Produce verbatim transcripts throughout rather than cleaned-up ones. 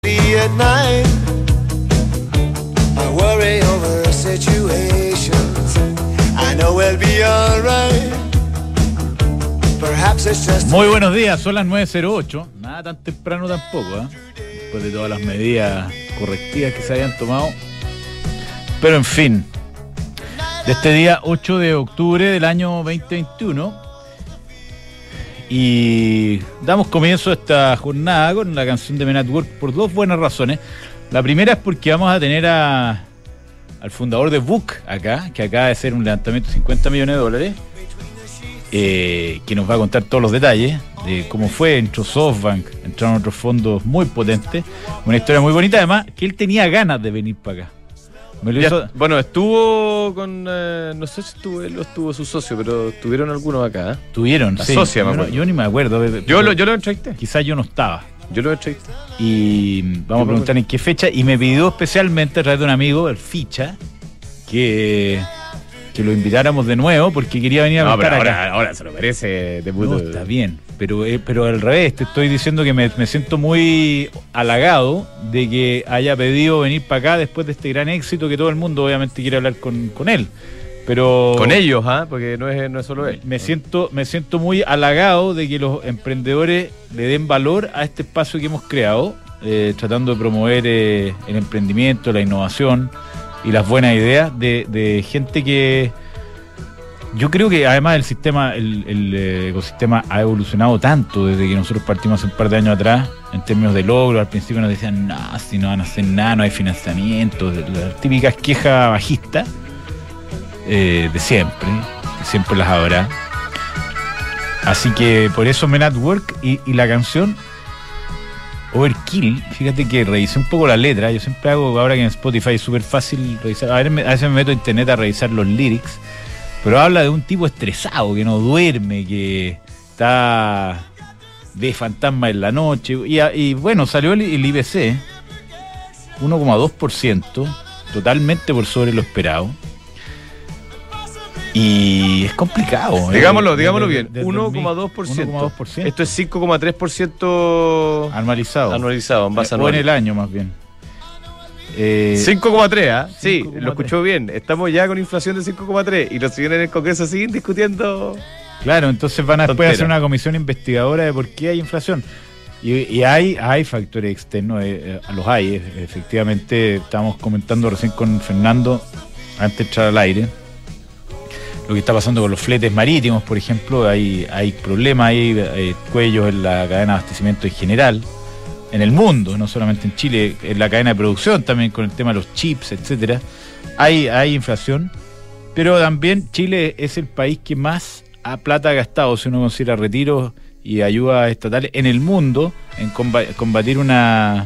At night, I worry over situations. I know we'll be alright. Perhaps it's just. Muy buenos días, son las nueve cero ocho. Nada tan temprano tampoco, ¿eh? Después de todas las medidas correctivas que se hayan tomado. Pero en fin, de este día ocho de octubre del año veinte veintiuno. Y damos comienzo a esta jornada con la canción de Men at Work por dos buenas razones. La primera es porque vamos a tener a, al fundador de Book acá, que acaba de hacer un levantamiento de cincuenta millones de dólares, eh, que nos va a contar todos los detalles de cómo fue. Entró SoftBank, entraron otros fondos muy potentes, una historia muy bonita, además que él tenía ganas de venir para acá. Me lo Ya, hizo... Bueno, estuvo con, eh, no sé si estuvo él o estuvo su socio, pero estuvieron algunos acá, ¿eh? Tuvieron, La sí. socia, me yo, no, acuerdo. yo ni me acuerdo. Yo lo, yo lo entrevisté. Quizás yo no estaba. Yo lo entrevisté. Y vamos a preguntar en qué fecha. Y me pidió especialmente a través de un amigo, el Ficha, que, que lo invitáramos de nuevo porque quería venir a No, cantar pero acá. ahora, ahora se lo merece de puto. No, está bien, pero, eh, pero al revés, te estoy diciendo que me, me siento muy halagado de que haya pedido venir para acá después de este gran éxito, que todo el mundo obviamente quiere hablar con, con él. Pero Con ellos, ¿ah? ¿eh? Porque no es, no es solo él. me siento, me siento muy halagado de que los emprendedores le den valor a este espacio que hemos creado, eh, tratando de promover eh, el emprendimiento, la innovación y las buenas ideas de, de gente que yo creo que además el sistema, el, el eh, ecosistema ha evolucionado tanto desde que nosotros partimos hace un par de años atrás en términos de logro. Al principio nos decían, no, si no van a hacer nada, no hay financiamiento, las típicas quejas bajistas eh, de siempre, que siempre las habrá. Así que por eso Men at Work y, y la canción Overkill, fíjate que revisé un poco la letra. Yo siempre hago, ahora que en Spotify es súper fácil revisar, a, ver, a veces me meto a internet a revisar los lyrics, pero habla de un tipo estresado, que no duerme, que está de fantasma en la noche. Y, y bueno, salió el, el I P C, uno coma dos por ciento, totalmente por sobre lo esperado. Y es complicado. Digámoslo, eh, digámoslo de, bien, de, de uno coma dos por ciento. uno coma dos por ciento. Esto es cinco coma tres por ciento anualizado. anualizado, en base O anual. en el año más bien. Eh, cinco coma tres, ¿ah? Sí, cinco coma tres. lo escuchó bien. Estamos ya con inflación de cinco coma tres y los señores en el Congreso siguen discutiendo. Claro, entonces van a después Tontera. hacer una comisión investigadora de por qué hay inflación. Y, y hay, hay factores externos, eh, eh, los hay, eh, efectivamente. Estábamos comentando recién con Fernando, antes de entrar al aire, lo que está pasando con los fletes marítimos, por ejemplo. Hay, hay problemas, hay eh, cuellos en la cadena de abastecimiento en general, en el mundo, no solamente en Chile, en la cadena de producción también, con el tema de los chips, etcétera. Hay, hay inflación, pero también Chile es el país que más a plata ha gastado, si uno considera retiros y ayudas estatales en el mundo, en combatir una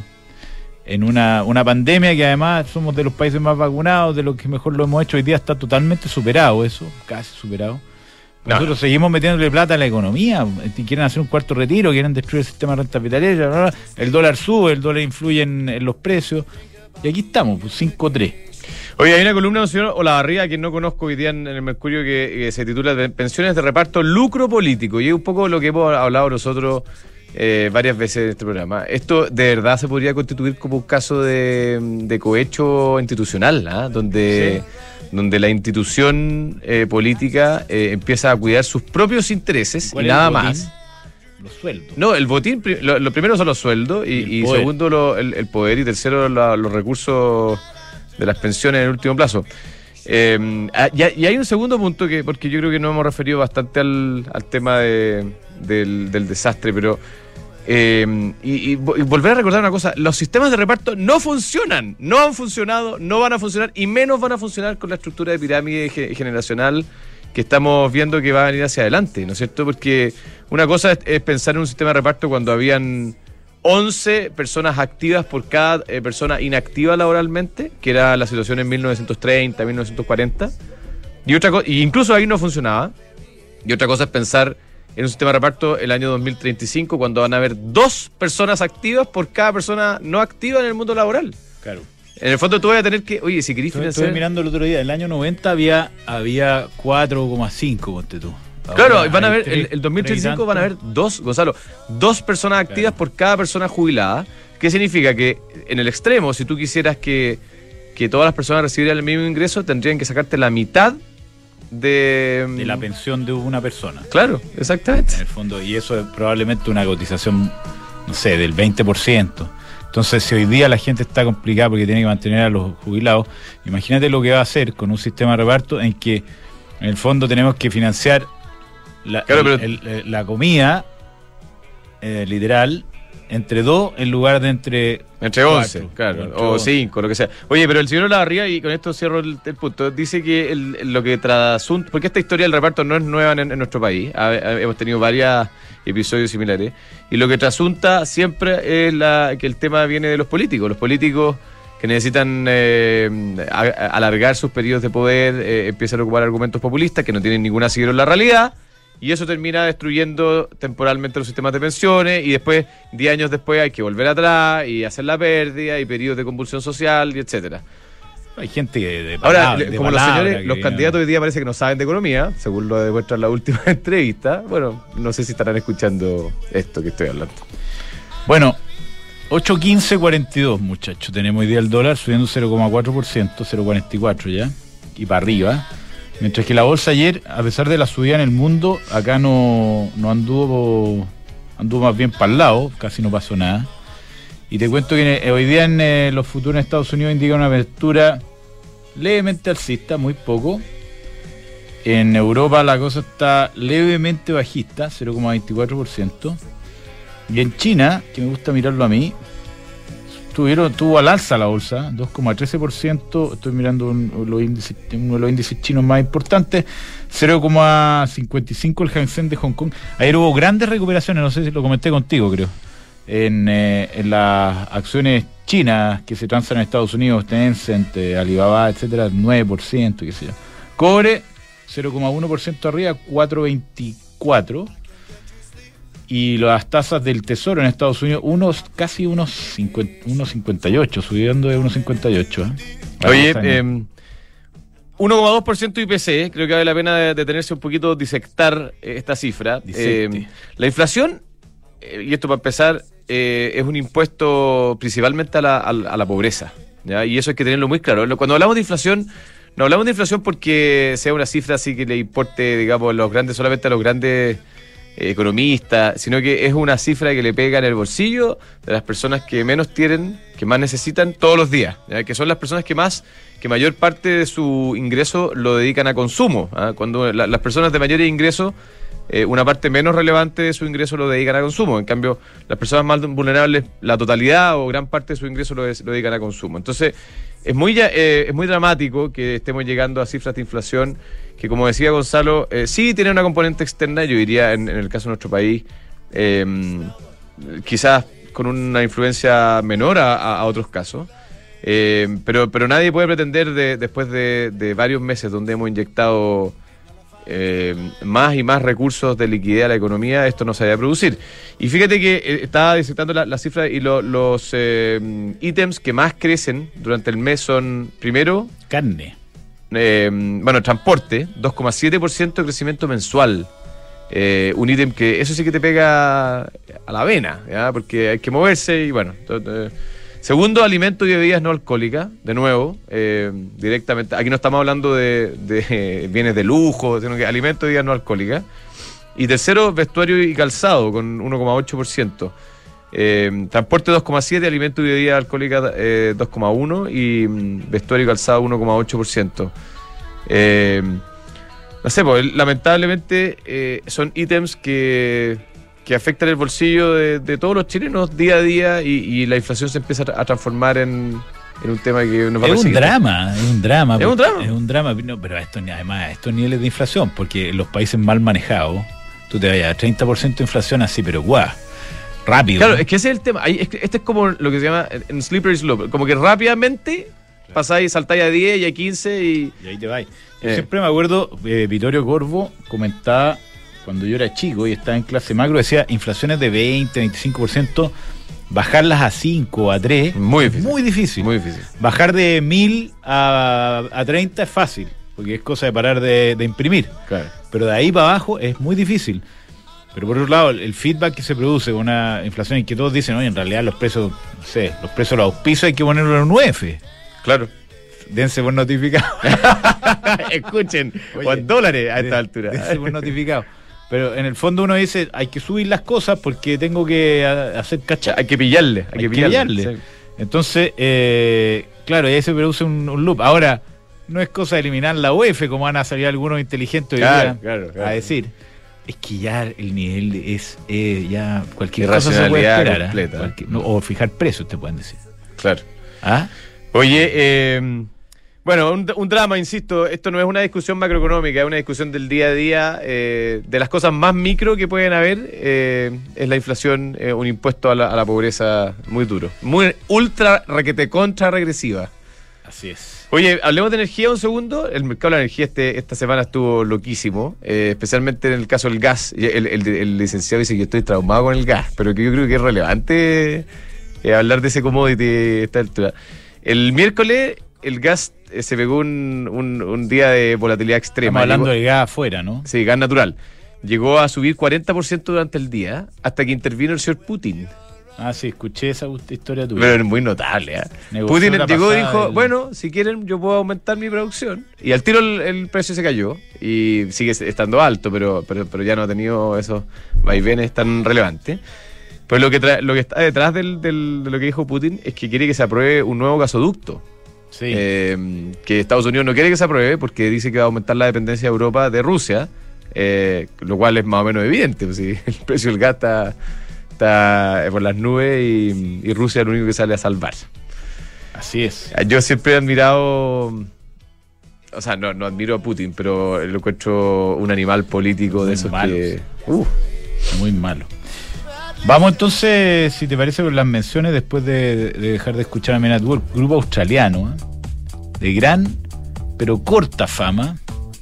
en una, una pandemia que además somos de los países más vacunados, de los que mejor lo hemos hecho. Hoy día está totalmente superado eso, casi superado. Nosotros no. seguimos metiéndole plata a la economía, quieren hacer un cuarto retiro, quieren destruir el sistema de renta vitalicia, bla, bla, bla. El dólar sube, el dólar influye en, en los precios, y aquí estamos, pues cinco tres. Oye, hay una columna del señor Olavarría, que no conozco hoy día en el Mercurio, que, que se titula Pensiones de reparto, lucro político, y es un poco lo que hemos hablado nosotros eh, varias veces en este programa. Esto de verdad se podría constituir como un caso de, de cohecho institucional, ¿eh? donde... Sí. donde la institución eh, política eh, empieza a cuidar sus propios intereses y nada más. Los sueldos. No, el botín, lo, lo primero son los sueldos, y, y segundo lo, el, el poder, y tercero la, los recursos de las pensiones en el último plazo. Eh, y, y hay un segundo punto, que porque yo creo que nos hemos referido bastante al, al tema de, del, del desastre, pero... Eh, y, y, y volver a recordar una cosa: los sistemas de reparto no funcionan, no han funcionado, no van a funcionar, y menos van a funcionar con la estructura de pirámide generacional que estamos viendo que va a venir hacia adelante, ¿no es cierto? Porque una cosa es, es pensar en un sistema de reparto cuando habían once personas activas por cada eh, persona inactiva laboralmente, que era la situación en mil novecientos treinta, mil novecientos cuarenta, y otra cosa, y incluso ahí no funcionaba. Y otra cosa es pensar en un sistema de reparto el año dos mil treinta y cinco, cuando van a haber dos personas activas por cada persona no activa en el mundo laboral. Claro. En el fondo tú vas a tener que, oye, si querés Estoy, financiar... estoy mirando el otro día, en el año noventa había, había cuatro coma cinco, ponte tú. Ahora claro, van a haber, tres, el, el dos mil treinta y cinco van a haber dos, Gonzalo, dos personas activas, claro, por cada persona jubilada, ¿Qué significa? Que en el extremo, si tú quisieras que, que todas las personas recibieran el mismo ingreso, tendrían que sacarte la mitad de... De la pensión de una persona. Claro, exactamente. En el fondo, y eso es probablemente una cotización, no sé, del veinte por ciento. Entonces, si hoy día la gente está complicada porque tiene que mantener a los jubilados, imagínate lo que va a hacer con un sistema de reparto en que, en el fondo, tenemos que financiar la, claro, el, pero... el, la comida, eh, literal, entre dos en lugar de entre... Entre once, cuatro, claro, entre o once. cinco, lo que sea. Oye, pero el señor Olavarría, y con esto cierro el, el punto, dice que el, lo que trasunta... Porque esta historia del reparto no es nueva en, en nuestro país. Ha, ha, hemos tenido varios episodios similares. Y lo que trasunta siempre es la, que el tema viene de los políticos. Los políticos que necesitan eh, a, a alargar sus periodos de poder, eh, empiezan a ocupar argumentos populistas que no tienen ningún asidero en la realidad. Y eso termina destruyendo temporalmente los sistemas de pensiones y después, diez años después, hay que volver atrás y hacer la pérdida y periodos de convulsión social y etcétera. Hay gente de, de palabra, Ahora, de como los señores, que, los candidatos hoy día parece que no saben de economía, según lo demuestra la última entrevista. Bueno, no sé si estarán escuchando esto que estoy hablando. Bueno, ocho quince cuarenta y dos, muchachos. Tenemos hoy día el dólar subiendo cero coma cuatro por ciento, cero coma cuarenta y cuatro ya, y para arriba. Mientras que la bolsa ayer, a pesar de la subida en el mundo, acá no, no anduvo anduvo más bien para el lado, casi no pasó nada. Y te cuento que eh, hoy día en eh, los futuros en Estados Unidos indica una apertura levemente alcista, muy poco. En Europa la cosa está levemente bajista, cero coma veinticuatro por ciento. Y en China, que me gusta mirarlo a mí, Tuvieron, tuvo al alza la bolsa, dos coma trece por ciento. Estoy mirando un, los índices, uno de los índices chinos más importantes, cero coma cincuenta y cinco el Hang Seng de Hong Kong. Ayer hubo grandes recuperaciones, no sé si lo comenté contigo, creo, en, eh, en las acciones chinas que se transan en Estados Unidos, Tencent, eh, Alibaba, etcétera, nueve por ciento, qué sé yo. Cobre, cero coma uno por ciento arriba, cuatro coma veinticuatro. Y las tasas del tesoro en Estados Unidos, unos casi unos cincuenta, uno coma cincuenta y ocho, subiendo de uno coma cincuenta y ocho. ¿eh? Oye, eh, uno coma dos por ciento I P C, creo que vale la pena detenerse un poquito, disectar esta cifra. Eh, la inflación, eh, y esto para empezar, eh, es un impuesto principalmente a la, a la, a la pobreza, ¿ya? Y eso hay que tenerlo muy claro. Cuando hablamos de inflación, no hablamos de inflación porque sea una cifra así que le importe, digamos, los grandes, solamente a los grandes economista, sino que es una cifra que le pega en el bolsillo de las personas que menos tienen, que más necesitan todos los días, ¿ya? Que son las personas que más, que mayor parte de su ingreso lo dedican a consumo, ¿ah? Cuando la, las personas de mayores ingresos, eh, una parte menos relevante de su ingreso lo dedican a consumo. En cambio, las personas más vulnerables, la totalidad o gran parte de su ingreso lo, lo dedican a consumo. Entonces, es muy, eh, es muy dramático que estemos llegando a cifras de inflación que, como decía Gonzalo, eh, sí tiene una componente externa, yo diría, en, en el caso de nuestro país, eh, quizás con una influencia menor a, a, a otros casos, eh, pero, pero nadie puede pretender, de, después de, de varios meses donde hemos inyectado eh, más y más recursos de liquidez a la economía, esto no se vaya a producir. Y fíjate que eh, estaba disectando la, la cifra y lo, los eh, ítems que más crecen durante el mes son, primero, carne. Eh, bueno, transporte, dos coma siete por ciento de crecimiento mensual. Eh, un ítem que eso sí que te pega a la vena, ¿ya? Porque hay que moverse y bueno. Entonces, eh. Segundo, alimentos y bebidas no alcohólicas, de nuevo, eh, directamente. Aquí no estamos hablando de, de bienes de lujo, sino que alimentos y bebidas no alcohólicas. Y tercero, vestuario y calzado, con uno coma ocho por ciento. Eh, transporte dos coma siete por ciento, alimentos y bebidas alcohólicas eh, dos coma uno por ciento y mm, vestuario y calzado uno coma ocho por ciento. Eh, no sé, pues, lamentablemente eh, son ítems que, que afectan el bolsillo de, de todos los chilenos día a día y, y la inflación se empieza a transformar en, en un tema que nos va a Es un perseguir. drama, es un drama. Es un drama. Es un drama, no, pero esto, además a estos niveles de inflación, porque los países mal manejados, tú te vayas a treinta por ciento de inflación así, pero guau. Rápido. Claro, ¿no? es que ese es el tema. Ahí, es que este es como lo que se llama en slippery slope. Como que rápidamente claro. pasáis, saltáis a diez y a quince y... Y ahí te vais. Yo eh. siempre me acuerdo, eh, Vittorio Corvo comentaba cuando yo era chico y estaba en clase macro, decía inflaciones de veinte, veinticinco por ciento, bajarlas a cinco, a tres, muy difícil. Muy difícil. Muy difícil. Bajar de mil a, a treinta es fácil, porque es cosa de parar de, de imprimir. Claro. Pero de ahí para abajo es muy difícil. Pero por otro lado, el feedback que se produce con una inflación en que todos dicen, oye, en realidad los precios, no sé, los precios de los auspicios hay que ponerlo en un nueve F. Claro. Dense por notificado. Escuchen, Oye, o en dólares a esta de, altura. Dense por notificado. Pero en el fondo uno dice, hay que subir las cosas porque tengo que a, hacer cachar. Hay que pillarle, hay, Hay que que pillarle. pillarle. Sí. Entonces, eh, claro, y ahí se produce un, un loop. Ahora, no es cosa de eliminar la U E F, como van a salir algunos inteligentes hoy Claro, día claro, claro. a decir. Es que ya el nivel es eh, ya cualquier cosa se puede Irracionalidad esperar. ¿ah? completa. Cualquier- no, o fijar precios, te pueden decir. Claro. ¿Ah? Oye, eh, bueno, un, un drama, insisto, esto no es una discusión macroeconómica, es una discusión del día a día, eh, de las cosas más micro que pueden haber, eh, es la inflación, eh, un impuesto a la, a la pobreza muy duro, muy ultra, requete, contra regresiva. Así es. Oye, hablemos de energía un segundo. El mercado de la energía este, esta semana estuvo loquísimo, eh, especialmente en el caso del gas. El, el, el licenciado dice que yo estoy traumado con el gas, pero que yo creo que es relevante eh, hablar de ese commodity a esta altura. El miércoles el gas eh, se pegó un, un, un día de volatilidad extrema. Estamos hablando Llegó- de gas afuera, ¿no? Sí, gas natural. Llegó a subir cuarenta por ciento durante el día hasta que intervino el señor Putin. Ah, sí, escuché esa historia tuya. Pero es muy notable, ¿eh? Negoció Putin la llegó y pasada dijo, del- bueno, si quieren yo puedo aumentar mi producción. Y al tiro el, el precio se cayó y sigue estando alto, pero, pero, pero ya no ha tenido esos vaivenes tan relevantes. Pero lo que, tra- lo que está detrás del, del- de lo que dijo Putin es que quiere que se apruebe un nuevo gasoducto. Sí. Eh, que Estados Unidos no quiere que se apruebe porque dice que va a aumentar la dependencia de Europa de Rusia, eh, lo cual es más o menos evidente. Pues, si el precio del gas está, está por las nubes y, y Rusia es lo único que sale a salvar. Así es. Yo siempre he admirado, o sea, no, no admiro a Putin, pero lo encuentro un animal político de Muy esos malo, que... sí. Uh, Muy malo. Vamos entonces, si te parece, con las menciones después de, de dejar de escuchar a Men at Work. Grupo australiano, ¿eh? De gran, pero corta fama,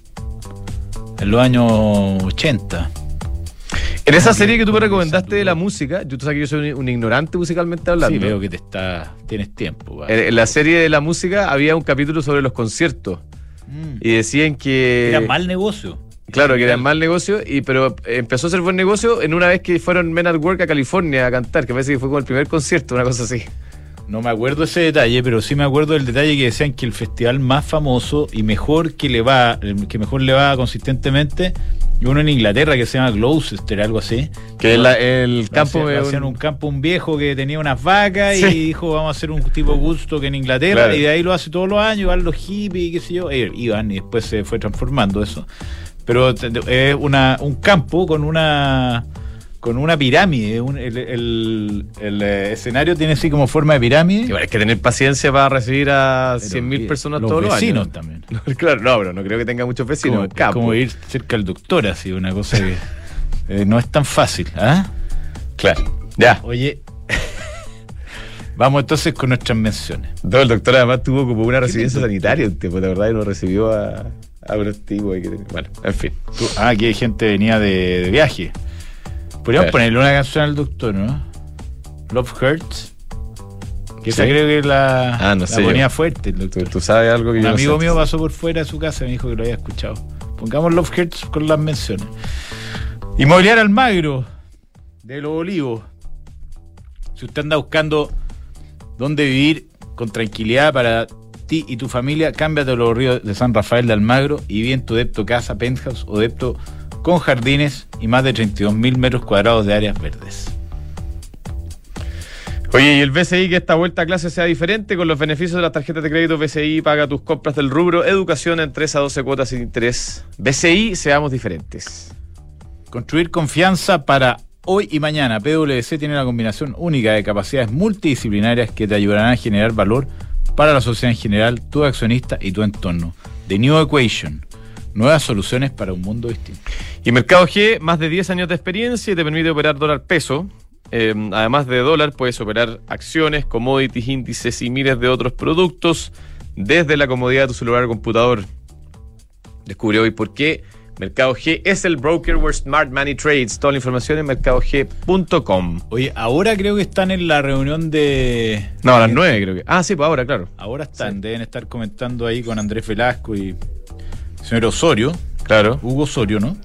en los años ochenta. en esa Como serie que- que tú me como que recomendaste se de la apuró. música, yo tú sabes que yo soy un, un ignorante musicalmente hablando. Sí, veo que te está, tienes tiempo. va. En, en la serie de la música había un capítulo sobre los conciertos Mm. y decían que... Era mal negocio. Claro, que era mal negocio, y pero empezó a ser buen negocio en una vez que fueron Men at Work a California a cantar, que parece que fue como el primer concierto, una cosa así. No me acuerdo ese detalle, pero sí me acuerdo del detalle que decían que el festival más famoso y mejor que le va, que mejor le va consistentemente, y uno en Inglaterra que se llama Gloucester, algo así. Que la- el Lo campo... hacían- de lo un- hacían un campo, un viejo que tenía unas vacas Sí. y dijo, vamos a hacer un tipo Woodstock en Inglaterra, Claro. y de ahí lo hace todos los años, van los hippies, qué sé yo, e iban y después se fue transformando eso. Pero te- te- es una, un campo con una con una pirámide, un- el, el- el, eh, escenario tiene así como forma de pirámide. Sí, bueno, hay que tener paciencia para recibir a Pero cien mil que personas los todos los vecinos años. también. Claro, no, pero no creo que tenga muchos vecinos. Como, un campo. como ir cerca al doctor, así, una cosa que eh, no es tan fácil. ¿Ah? Claro. Ya. Oye, vamos entonces con nuestras menciones. No, el doctor además tuvo como una residencia doctor? sanitaria, un tiempo, de verdad, y no recibió a, a unos tipos ahí que tenía- Bueno, en fin. Tú- ah, aquí hay gente que venía de, de viaje. Podríamos Claro. ponerle una canción al doctor, ¿no? Love Hurts. Que Sí. esa creo que la, Ah, no la sé ponía yo. fuerte el ¿Tú, doctor. tú sabes algo que Un yo no amigo sé? mío pasó por fuera de su casa y me dijo que lo había escuchado. Pongamos Love Hurts con las menciones. Inmobiliaria Almagro, de Los Olivos. Si usted anda buscando dónde vivir con tranquilidad para ti y tu familia, cámbiate a los ríos de San Rafael de Almagro y vive en tu depto casa, penthouse o depto con jardines y más de treinta y dos mil metros cuadrados de áreas verdes. Oye, y el B C I que esta vuelta a clase sea diferente con los beneficios de las tarjetas de crédito B C I, paga tus compras del rubro educación en tres a doce cuotas sin interés. B C I, seamos diferentes. Construir confianza para hoy y mañana. P W C tiene una combinación única de capacidades multidisciplinarias que te ayudarán a generar valor para la sociedad en general, tu accionista y tu entorno. The New Equation. Nuevas soluciones para un mundo distinto. Y Mercado G, más de diez años de experiencia y te permite operar dólar peso. Eh, además de dólar, puedes operar acciones, commodities, índices y miles de otros productos desde la comodidad de tu celular o computador. Descubre hoy por qué Mercado G es el broker where smart money trades. Toda la información en mercado g punto com. Oye, ahora creo que están en la reunión de... No, a las nueve creo que. Ah, sí, pues ahora, claro. Ahora están, Sí. deben estar comentando ahí con Andrés Velasco y el señor Osorio, Claro. Hugo Osorio, ¿no?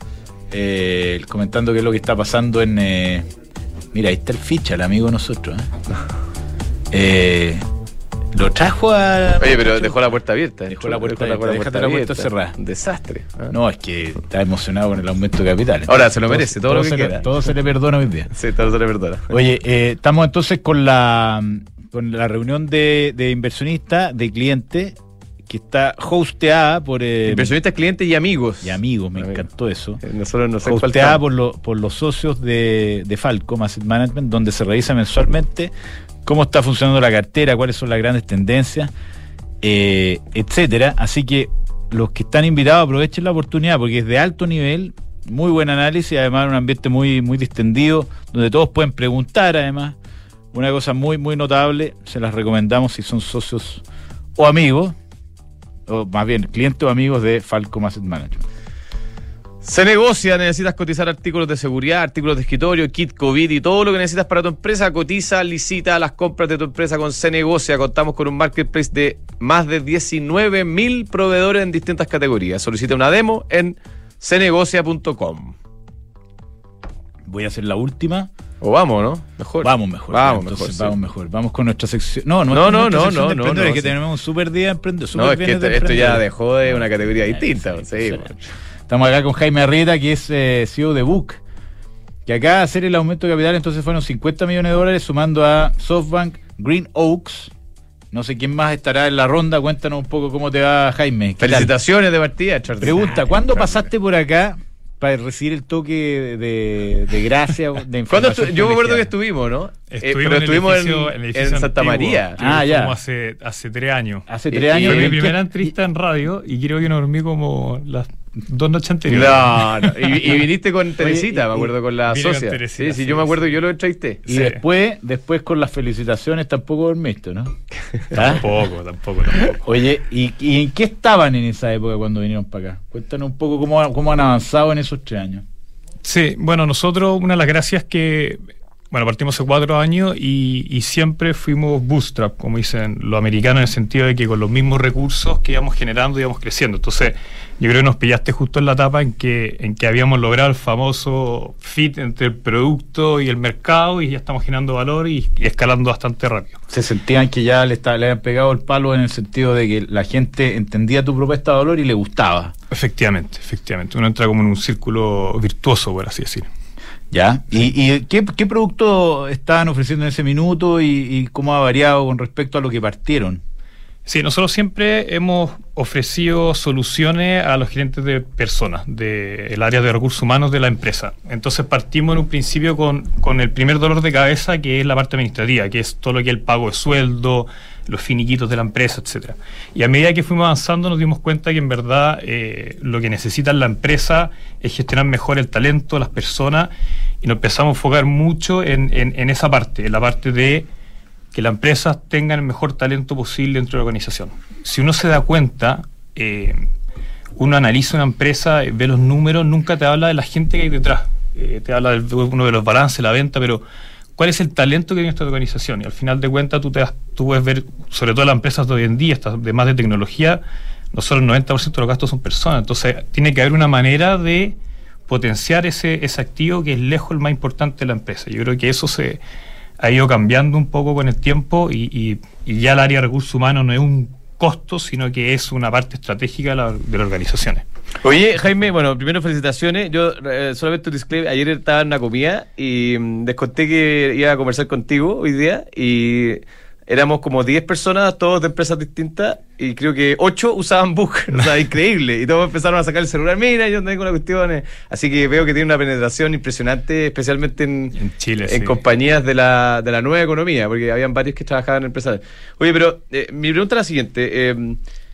eh, comentando qué es lo que está pasando en... Eh, mira, ahí está el ficha, el amigo de nosotros. ¿eh? eh Lo trajo a... Oye, pero dejó la puerta abierta. Dejó la puerta abierta. Déjate la puerta cerrada. Un desastre. ¿eh? No, es que está emocionado con el aumento de capital. Ahora se lo merece, todo, todo lo que se quiera. Le, todo se le perdona hoy día. Sí, todo se le perdona. Oye, eh, estamos entonces con la con la reunión de, de inversionistas, de clientes, que está hosteada por... Eh, inversionistas, clientes y amigos. Y amigos, me amigos. encantó eso. Eh, nosotros no sé hosteada por, lo, por los socios de, de Falcom Asset Management, donde se revisa mensualmente cómo está funcionando la cartera, cuáles son las grandes tendencias, eh, etcétera. Así que los que están invitados aprovechen la oportunidad porque es de alto nivel, muy buen análisis, además un ambiente muy, muy distendido, donde todos pueden preguntar, además. Una cosa muy, muy notable, se las recomendamos si son socios o amigos, o más bien clientes o amigos de Falcom Asset Management. Se negocia, necesitas cotizar artículos de seguridad, artículos de escritorio, kit COVID y todo lo que necesitas para tu empresa. Cotiza, licita las compras de tu empresa con Se Negocia. Contamos con un marketplace de más de diecinueve mil proveedores en distintas categorías. Solicita una demo en se negocia punto com. Voy a hacer la última. O vamos, ¿no? Mejor. Vamos mejor. Vamos entonces, mejor. Sí. Vamos mejor. Vamos con nuestra sección. No, no, no, no, no, no, no, no, es que sí. tenemos un super día de emprendedores. No, es que esto, esto ya dejó de una categoría distinta. Sí, sí, bueno. Estamos acá con Jaime Arrieta, que es eh, C E O de Book, que acá hacer el aumento de capital entonces fueron cincuenta millones de dólares, sumando a SoftBank, Green Oaks. No sé quién más estará en la ronda. Cuéntanos un poco cómo te va, Jaime. Felicitaciones de partida, Charles. Pregunta, ¿cuándo pasaste por acá para recibir el toque de, de gracia, de información? Yo me acuerdo que estuvimos, ¿no? Estuvimos, eh, pero en, estuvimos el edificio, en, en, el en Santa antiguo, María. Ah, ya. Como hace, hace tres años. Hace tres años. Fue mi primera entrevista en radio y creo que no dormí como las dos noches anteriores. No, no. Y, y viniste con Teresita, Oye, me acuerdo, con la socia. Con sí, sí, yo me acuerdo que yo lo entrevisté. Y sí. después, después con las felicitaciones tampoco dormiste, ¿no? Tampoco, tampoco, tampoco. Oye, ¿y, ¿y en qué estaban en esa época cuando vinieron para acá? Cuéntanos un poco cómo, cómo han avanzado en esos tres años. Sí, bueno, nosotros una de las gracias que, bueno, partimos hace cuatro años y, y siempre fuimos bootstrap, como dicen los americanos, en el sentido de que con los mismos recursos que íbamos generando íbamos creciendo. Entonces, yo creo que nos pillaste justo en la etapa en que, en que habíamos logrado el famoso fit entre el producto y el mercado y ya estamos generando valor y, y escalando bastante rápido. ¿Se sentían que ya le, está, le habían pegado el palo en el sentido de que la gente entendía tu propuesta de valor y le gustaba? Efectivamente, efectivamente. Uno entra como en un círculo virtuoso, por así decir. Ya. ¿Y, y qué, qué producto estaban ofreciendo en ese minuto y, y cómo ha variado con respecto a lo que partieron? Sí, nosotros siempre hemos ofrecido soluciones a los gerentes de personas, del área de recursos humanos de la empresa. Entonces partimos en un principio con, con el primer dolor de cabeza, que es la parte administrativa, que es todo lo que es el pago de sueldo, los finiquitos de la empresa, etcétera. Y a medida que fuimos avanzando nos dimos cuenta que en verdad eh, lo que necesita la empresa es gestionar mejor el talento, las personas, y nos empezamos a enfocar mucho en, en, en esa parte, en la parte de que las empresas tengan el mejor talento posible dentro de la organización. Si uno se da cuenta, eh, uno analiza una empresa, ve los números, nunca te habla de la gente que hay detrás. Eh, te habla de uno de los balances, la venta, pero ¿cuál es el talento que tiene esta organización? Y al final de cuentas tú, te, tú puedes ver, sobre todo las empresas de hoy en día, estas de más de tecnología, nosotros el noventa por ciento de los gastos son personas. Entonces tiene que haber una manera de potenciar ese, ese activo que es lejos el más importante de la empresa. Yo creo que eso se ha ido cambiando un poco con el tiempo y, y, y ya el área de recursos humanos no es un costo, sino que es una parte estratégica de, la, de las organizaciones. Oye, Jaime, bueno, primero felicitaciones. Yo eh, solamente un disclaimer, ayer estaba en una comida y mmm, les conté que iba a conversar contigo hoy día y éramos como diez personas, todos de empresas distintas, y creo que ocho usaban Book, o sea, increíble, y todos empezaron a sacar el celular, mira, yo tengo una cuestión, así que veo que tiene una penetración impresionante, especialmente en, en Chile, en sí. compañías de la, de la nueva economía, porque habían varios que trabajaban en empresas. Oye, pero eh, mi pregunta es la siguiente, eh,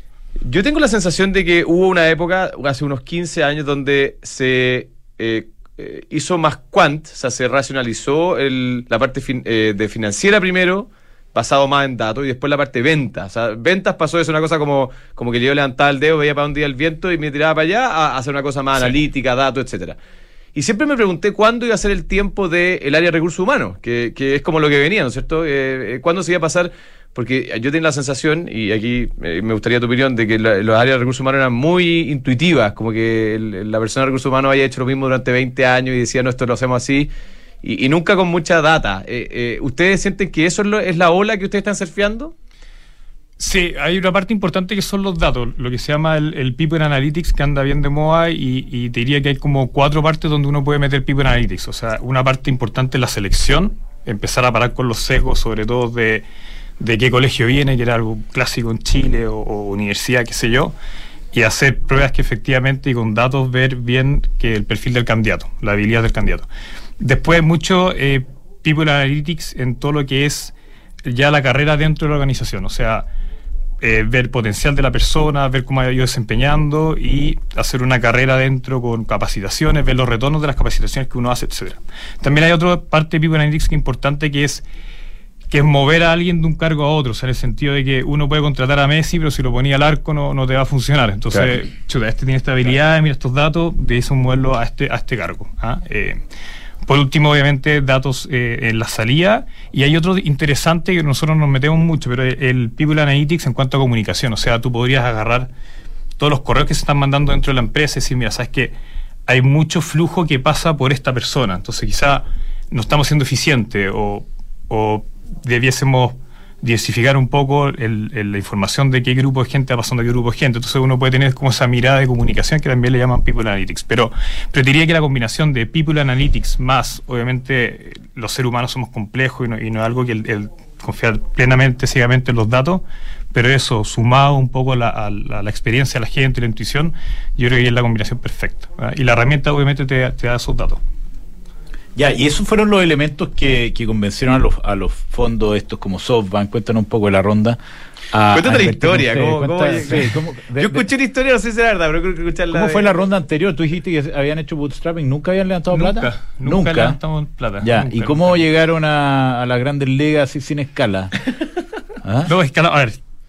yo tengo la sensación de que hubo una época, hace unos quince años, donde se eh, eh, hizo más quant, o sea, se racionalizó el, la parte fin, eh, de financiera primero, basado más en datos, y después la parte de ventas. O sea, ventas pasó de ser una cosa como, como que yo levantaba el dedo, veía para dónde iba el viento y me tiraba para allá, a hacer una cosa más sí. analítica, datos, etcétera. Y siempre me pregunté cuándo iba a ser el tiempo del área de recursos humanos, que, que es como lo que venía, ¿no es cierto? Eh, ¿Cuándo se iba a pasar? porque yo tengo la sensación, y aquí eh, me gustaría tu opinión, de que la, las áreas de recursos humanos eran muy intuitivas, como que el, la persona de recursos humanos había hecho lo mismo durante veinte años y decía, no, esto lo hacemos así, y, y nunca con mucha data. Eh, eh, ¿Ustedes sienten que eso es, lo, es la ola que ustedes están surfeando? Sí, hay una parte importante que son los datos, lo que se llama el, el People Analytics, que anda bien de moda, y, y te diría que hay como cuatro partes donde uno puede meter People Analytics. O sea, una parte importante es la selección, empezar a parar con los sesgos, sobre todo de, de qué colegio viene, que era algo clásico en Chile, o, o universidad, qué sé yo, y hacer pruebas que efectivamente y con datos ver bien que el perfil del candidato, la habilidad del candidato. Después mucho eh, People Analytics en todo lo que es ya la carrera dentro de la organización, o sea, Eh, ver potencial de la persona, ver cómo ha ido desempeñando y hacer una carrera dentro con capacitaciones, ver los retornos de las capacitaciones que uno hace, etcétera. También hay otra parte de People Analytics que es importante, que es que es mover a alguien de un cargo a otro, o sea, en el sentido de que uno puede contratar a Messi, pero si lo ponía al arco no, no te va a funcionar. Entonces, claro, chuta, este tiene esta habilidad, mira estos datos, de eso moverlo a este, a este cargo. ¿ah? Eh, Por último, obviamente, datos eh, en la salida. Y hay otro interesante que nosotros nos metemos mucho, pero el People Analytics en cuanto a comunicación. O sea, tú podrías agarrar todos los correos que se están mandando dentro de la empresa y decir, mira, sabes que hay mucho flujo que pasa por esta persona. Entonces, quizá no estamos siendo eficientes o, o debiésemos diversificar un poco el, el, la información de qué grupo de gente va pasando a qué grupo de gente. Entonces uno puede tener como esa mirada de comunicación que también le llaman People Analytics. Pero, pero diría que la combinación de People Analytics más, obviamente, los seres humanos somos complejos y no, y no es algo que el, el confiar plenamente, ciegamente en los datos, pero eso, sumado un poco a la, a la, a la experiencia de la gente, la intuición, yo creo que es la combinación perfecta. ¿verdad? Y la herramienta, obviamente, te, te da esos datos. Ya, y esos fueron los elementos que, que convencieron a los, a los fondos estos como SoftBank. Cuéntanos un poco de la ronda. Cuéntate la historia. ¿Cómo, cuenta, cómo, sí, ¿cómo, de, yo escuché una historia, no sé si es verdad, pero creo que escucharla. ¿Cómo de... fue la ronda anterior? Tú dijiste que habían hecho bootstrapping. ¿Nunca habían levantado nunca, plata? Nunca, nunca levantamos plata. Ya, nunca, ¿y cómo nunca. llegaron a, a las grandes ligas así sin escala? ¿Ah? No, escala, a ver.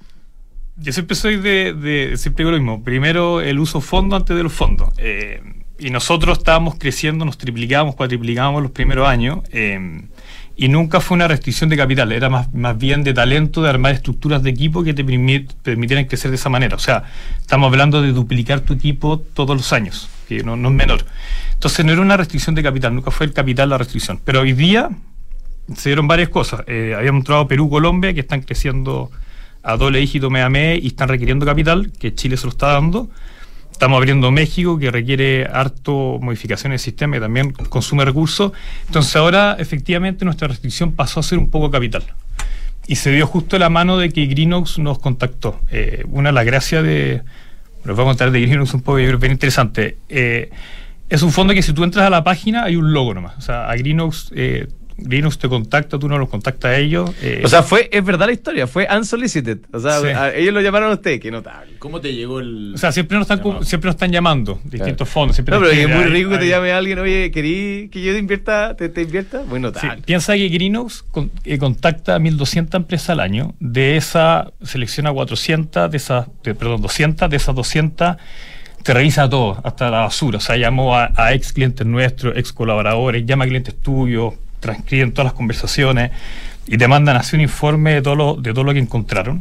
Yo siempre soy de, de siempre digo lo mismo. Primero el uso fondo antes de los fondos. Eh, y nosotros estábamos creciendo, nos triplicábamos, cuatriplicábamos los primeros años, eh, y nunca fue una restricción de capital, era más, más bien de talento, de armar estructuras de equipo que te permit, permitieran crecer de esa manera. O sea, estamos hablando de duplicar tu equipo todos los años, que no, no es menor. Entonces no era una restricción de capital, nunca fue el capital la restricción. Pero hoy día se dieron varias cosas. Eh, habíamos entrado Perú, Colombia, que están creciendo a doble dígito mes a mes y están requiriendo capital, que Chile se lo está dando. Estamos abriendo México, que requiere harto modificaciones del sistema y también consume recursos. Entonces ahora, efectivamente, nuestra restricción pasó a ser un poco capital. Y se dio justo la mano de que Greenox nos contactó. Eh, una de las gracias de... Les voy a contar de Greenox un poco, yo creo que es bien interesante. Eh, es un fondo que si tú entras a la página hay un logo nomás. O sea, a Greenox... Eh, Greenox te contacta, tú no los contactas a ellos. Eh. O sea, fue, es verdad la historia, fue unsolicited. O sea, sí. a, ellos lo llamaron a usted, qué notable. ¿Cómo te llegó el...? O sea, siempre nos están, siempre nos están llamando, distintos claro. fondos. Siempre no, pero es muy hay, rico hay, que te llame alguien, oye, ¿querí que yo te invierta? ¿Te, te invierta? Muy notable. Sí, piensa que Greenox con, eh, contacta a mil doscientas empresas al año. De esa selecciona cuatrocientas, de esas, de, perdón, doscientas, de esas doscientas te revisa todo, hasta la basura. O sea, llamó a, a ex clientes nuestros, ex colaboradores, llama a clientes tuyos, transcriben todas las conversaciones y te mandan así un informe de todo lo, de todo lo que encontraron.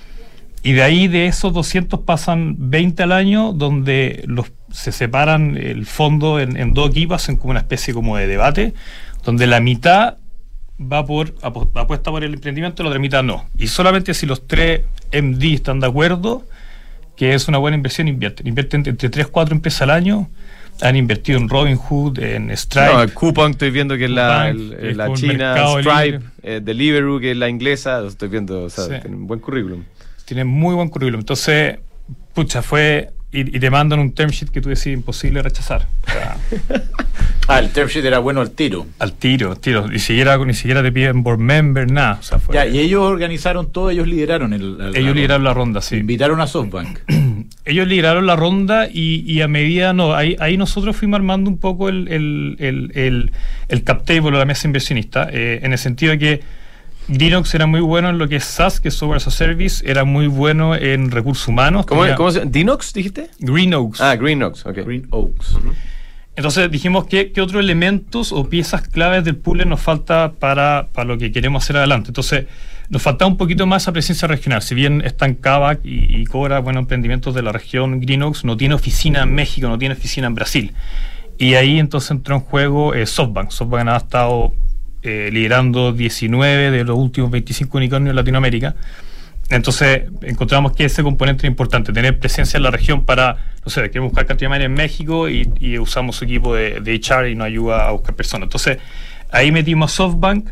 Y de ahí, de esos doscientos, pasan veinte al año, donde los se separan el fondo en, en dos equipos, hacen como una especie como de debate, donde la mitad va por apuesta por el emprendimiento y la otra mitad no. Y solamente si los tres M D están de acuerdo que es una buena inversión, invierten. Invierten entre tres o cuatro empresas al año. Han invertido en Robinhood, en Stripe. No, Coupang estoy viendo que es la, el, el, la china, Stripe, eh, Deliveroo que es la inglesa, lo estoy viendo, o sea, sí. Tienen un buen currículum. Tienen muy buen currículum. Entonces, pucha, fue... Y, y te mandan un term sheet que tú decís imposible rechazar. O sea, ah, el term sheet era bueno al tiro. Al tiro, tiro. Ni siquiera, ni siquiera te piden board member, nada. O sea, fue, ya, y ellos organizaron todo, ellos lideraron el, el Ellos la lideraron la ronda, sí. Invitaron a SoftBank. Ellos lideraron la ronda y, y a medida, no, ahí, ahí nosotros fuimos armando un poco el, el, el, el, el cap table, la mesa inversionista, eh, en el sentido de que Greenox era muy bueno en lo que es SaaS, que es Software as a Service, era muy bueno en recursos humanos. ¿Cómo, tenía... ¿cómo se llama? ¿Dinox dijiste? Greenox. Ah, Greenox, ok. Greenox. Uh-huh. Entonces dijimos que, que otros elementos o piezas claves del puzzle nos falta para, para lo que queremos hacer adelante. Entonces nos faltaba un poquito más esa presencia regional. Si bien están Kavak y, y Cobra, bueno, emprendimientos de la región, Greenox no tiene oficina en México, no tiene oficina en Brasil. Y ahí entonces entró en juego eh, SoftBank. SoftBank ha estado eh, liderando diecinueve de los últimos veinticinco unicornios en Latinoamérica. Entonces encontramos que ese componente es importante, tener presencia en la región para, no sé, queremos buscar country manager en México y, y usamos su equipo de, de H R y nos ayuda a buscar personas. Entonces ahí metimos SoftBank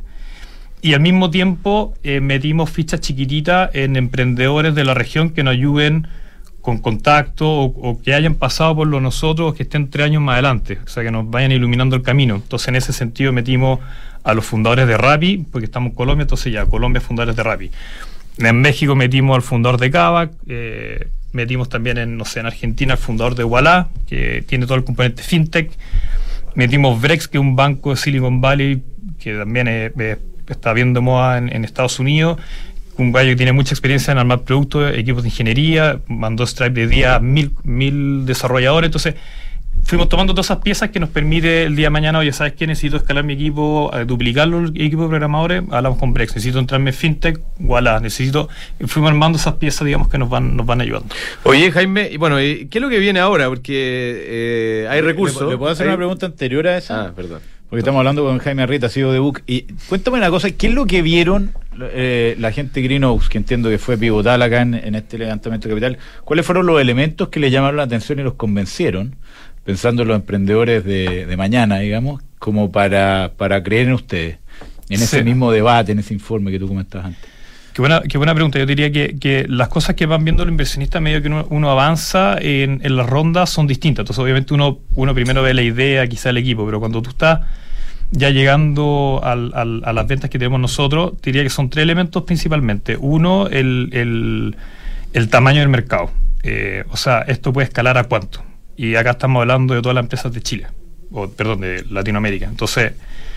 y al mismo tiempo eh, metimos fichas chiquititas en emprendedores de la región que nos ayuden con contacto o, o que hayan pasado por lo nosotros, que estén tres años más adelante, o sea, que nos vayan iluminando el camino. Entonces en ese sentido metimos a los fundadores de Rappi, porque estamos en Colombia, entonces ya, Colombia fundadores de Rappi. En México metimos al fundador de Kavak, eh, metimos también en, no sé, en Argentina al fundador de Ualá, que tiene todo el componente fintech. Metimos Brex, que es un banco de Silicon Valley, que también es, es, está bien de moda en, en Estados Unidos. Un gallo que tiene mucha experiencia en armar productos, equipos de ingeniería, mandó Stripe de día a mil, mil desarrolladores. Entonces fuimos tomando todas esas piezas que nos permite el día de mañana, oye, ¿sabes qué? Necesito escalar mi equipo, eh, duplicarlo, el equipo de programadores, hablamos con Brex, necesito entrarme en FinTech, voilà, necesito, fuimos armando esas piezas, digamos, que nos van nos van ayudando. Oye, Jaime, y bueno, ¿qué es lo que viene ahora? Porque eh, hay recursos. ¿Le, ¿Le puedo hacer ¿Hay? una pregunta anterior a esa? Ah, perdón. Porque estamos hablando con Jaime Arrieta, C E O de Book. Y cuéntame una cosa, ¿qué es lo que vieron eh, la gente de Greenox, que entiendo que fue pivotal acá en, en este levantamiento de capital? ¿Cuáles fueron los elementos que les llamaron la atención y los convencieron, pensando en los emprendedores de, de mañana, digamos, como para, para creer en ustedes, en ese sí. mismo debate, en ese informe que tú comentabas antes? Qué buena, qué buena pregunta. Yo diría que, que las cosas que van viendo los inversionistas a medida que uno, uno avanza en, en las rondas son distintas. Entonces, obviamente, uno, uno primero ve la idea, quizá el equipo, pero cuando tú estás ya llegando al, al, a las ventas que tenemos nosotros, diría que son tres elementos principalmente. Uno, el, el, el tamaño del mercado. Eh, o sea, esto puede escalar a cuánto. Y acá estamos hablando de todas las empresas de Chile, o perdón, de Latinoamérica. Entonces,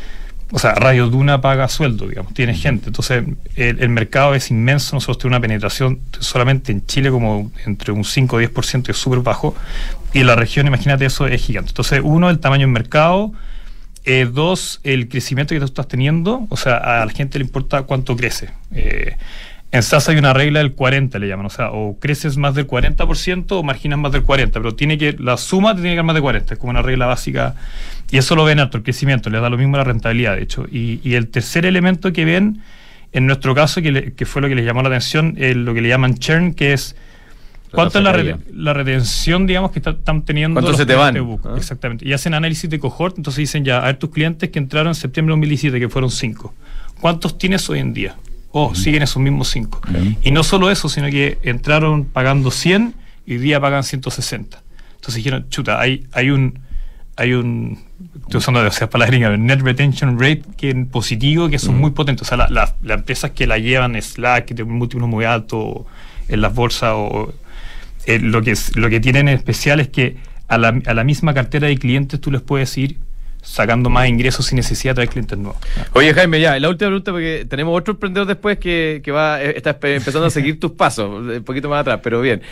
o sea, Radio Duna paga sueldo, digamos, tiene gente. Entonces, el, el mercado es inmenso. Nosotros tenemos una penetración solamente en Chile como entre un cinco o diez por ciento, es súper bajo. Y en la región, imagínate, eso es gigante. Entonces, uno, el tamaño del mercado. Eh, dos, el crecimiento que tú estás teniendo. O sea, a la gente le importa cuánto crece. Eh, en SaaS hay una regla del cuarenta, le llaman. O sea, o creces más del cuarenta por ciento o marginas más del cuarenta por ciento. Pero tiene que, la suma te tiene que dar más de cuarenta. Es como una regla básica. Y eso lo ven alto, el crecimiento. Les da lo mismo la rentabilidad, de hecho. Y, y el tercer elemento que ven, en nuestro caso, que, le, que fue lo que les llamó la atención, es lo que le llaman churn, que es cuánto es la, re, la retención, digamos, que está, están teniendo. ¿Cuántos se te van? ¿Ah? Exactamente. Y hacen análisis de cohort, entonces dicen ya, a ver tus clientes que entraron en septiembre de dos mil diecisiete, que fueron cinco. ¿Cuántos tienes hoy en día? O oh, siguen esos mismos cinco. Uh-huh. Y no solo eso, sino que entraron pagando cien y hoy día pagan ciento sesenta. Entonces dijeron, chuta, hay, hay un, hay un, estoy usando o sea, palabras gringas, net retention rate que es positivo, que son uh-huh. muy potentes. O sea, las la, la empresas que la llevan, Slack, que tienen múltiplos muy altos en las bolsas, o eh, lo, que es, lo que tienen en especial es que a la, a la misma cartera de clientes tú les puedes ir sacando más ingresos sin necesidad de traer clientes nuevos. Oye, Jaime, ya, la última pregunta, porque tenemos otro emprendedor después que, que va está empezando a seguir tus pasos, un poquito más atrás, pero bien.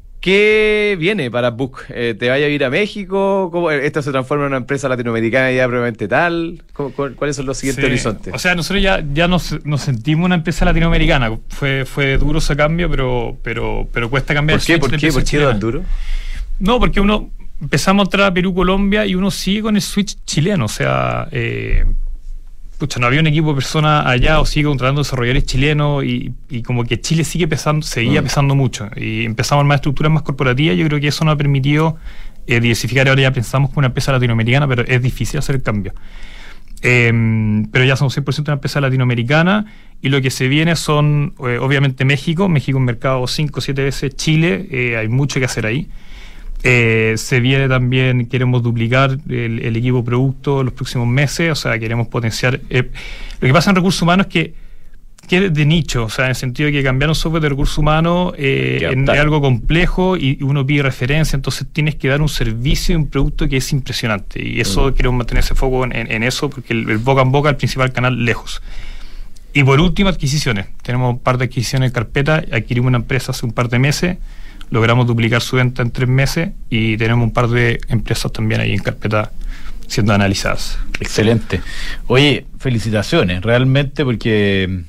¿Qué viene para Book? Eh, ¿Te vaya a ir a México? ¿Cómo esto se transforma en una empresa latinoamericana ya probablemente tal? ¿Cómo, ¿Cuáles son los siguientes sí. horizontes? O sea, nosotros ya, ya nos, nos sentimos una empresa latinoamericana. Fue, fue duro ese cambio, pero, pero, pero cuesta cambiar. ¿Por qué? ¿Por qué? ¿Por qué tan duro? No, porque uno... Empezamos a entrar a Perú, Colombia, y uno sigue con el switch chileno. O sea, eh, pucha, no había un equipo de personas allá, o sigue contratando desarrolladores chilenos, y, y como que Chile sigue pesando, seguía mm. pesando mucho. Y empezamos a armar estructuras más corporativas. Yo creo que eso nos ha permitido eh, diversificar. Ahora ya pensamos como una empresa latinoamericana, pero es difícil hacer el cambio. Eh, pero ya somos cien por ciento una empresa latinoamericana, y lo que se viene son, eh, obviamente, México. México es un mercado cinco o siete veces Chile. Eh, hay mucho que hacer ahí. Eh, se viene también, queremos duplicar el, el equipo producto en los próximos meses, o sea, queremos potenciar. Eh, lo que pasa en recursos humanos es que, que es de nicho, o sea, en el sentido de que cambiar un software de recursos humanos eh, en, es algo complejo y uno pide referencia, entonces tienes que dar un servicio y un producto que es impresionante, y eso uh-huh. queremos mantener ese foco en, en, en eso, porque el, el boca en boca es el principal canal lejos. Y por último, adquisiciones. Tenemos un par de adquisiciones en carpeta, adquirimos una empresa hace un par de meses. Logramos duplicar su venta en tres meses y tenemos un par de empresas también ahí en carpeta siendo analizadas. Excelente. Oye, felicitaciones, realmente, porque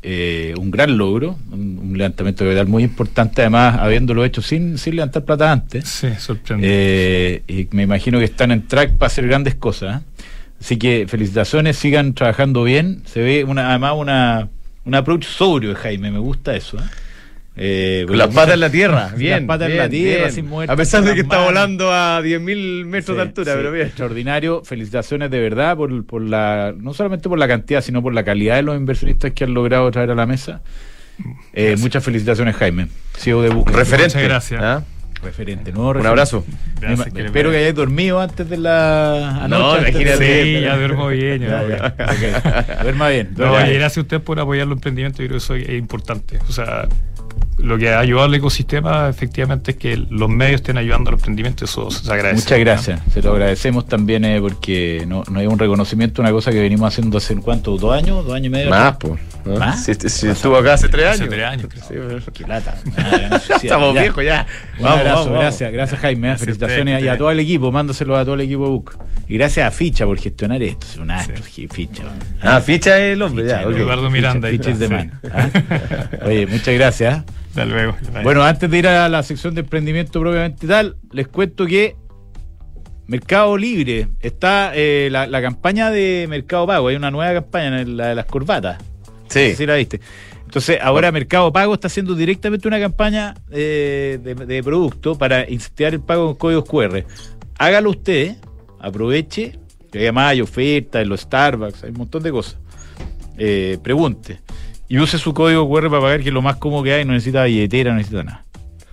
eh, un gran logro, un, un levantamiento de capital muy importante, además habiéndolo hecho sin, sin levantar plata antes. Sí, sorprendente. Eh, y me imagino que están en track para hacer grandes cosas, ¿eh? Así que felicitaciones, sigan trabajando bien. Se ve una, además una, un approach sobrio de Jaime, me gusta eso, ¿eh? Eh, con las patas en la tierra, bien. Las patas bien, en la tierra, bien. sin mover. A pesar de que está manos. volando a diez mil metros Sí, de altura, sí, pero bien. Extraordinario, felicitaciones de verdad por, por la, no solamente por la cantidad, sino por la calidad de los inversionistas que han logrado traer a la mesa. Eh, muchas felicitaciones, Jaime, C E O de Buque. Referente. Muchas gracias. ¿Ah? Referente, nuevo Un referente. abrazo. Gracias, Me- que espero le- que hayáis dormido antes de la No, anoche, antes de- imagínate. Sí, ya duermo bien. Ya, ya. ya, ok. Duerma bien. No, duerma y bien. gracias a usted por apoyar los emprendimientos, yo creo que eso es importante. O sea, lo que ha ayudado al ecosistema efectivamente es que los medios estén ayudando a los emprendimientos, eso se agradece. Muchas gracias, se lo agradecemos también eh, porque no, no hay un reconocimiento, una cosa que venimos haciendo hace ¿cuánto? ¿Dos años? ¿Dos años y medio? Más, pues. ¿Más? Si, si estuvo acá hace tres años. Hace tres años, creo. Sí, pero- Qué lata. Ah, ya no sé si- Estamos ya. viejos ya. Un Vamos, abrazo, vamos, vamos. gracias, gracias Jaime, eh, Gracias a felicitaciones usted, y a usted. todo el equipo, mándaselo a todo el equipo B U C. Y gracias a Ficha por gestionar esto, es un astro, Ficha. Ah, ficha el hombre, Ficha, ya. ok. Eduardo Miranda. Ficha is the Sí. man, ¿ah? Oye, muchas gracias. ¿ah? Hasta luego. Bueno, antes de ir a la sección de emprendimiento propiamente tal, les cuento que Mercado Libre está eh, la, la campaña de Mercado Pago, hay una nueva campaña, la de las corbatas. No sé Sí. si la viste. Entonces, ahora Mercado Pago está haciendo directamente una campaña eh, de, de producto para incentivar el pago con códigos cu erre. Hágalo usted, aproveche, que además hay ofertas en los Starbucks, hay un montón de cosas. Eh, pregunte. Y use su código cu erre para pagar, que es lo más cómodo que hay, no necesita billetera, no necesita nada.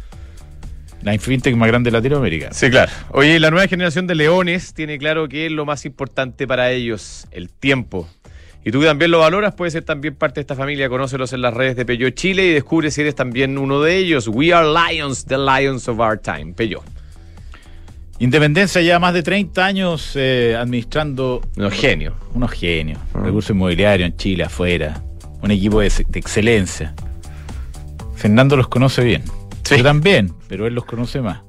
La fintech más grande de Latinoamérica. Sí, claro. Oye, la nueva generación de leones tiene claro que es lo más importante para ellos, el tiempo. Y tú que también lo valoras, puedes ser también parte de esta familia. Conócelos en las redes de Peugeot Chile y descubre si eres también uno de ellos. We are Lions, the Lions of our time. Peugeot. Independencia lleva más de treinta años eh, administrando Unos genios. unos genios. Recursos inmobiliarios en Chile, afuera. Un equipo de, de excelencia. Fernando los conoce bien. Sí. Yo también, pero él los conoce más.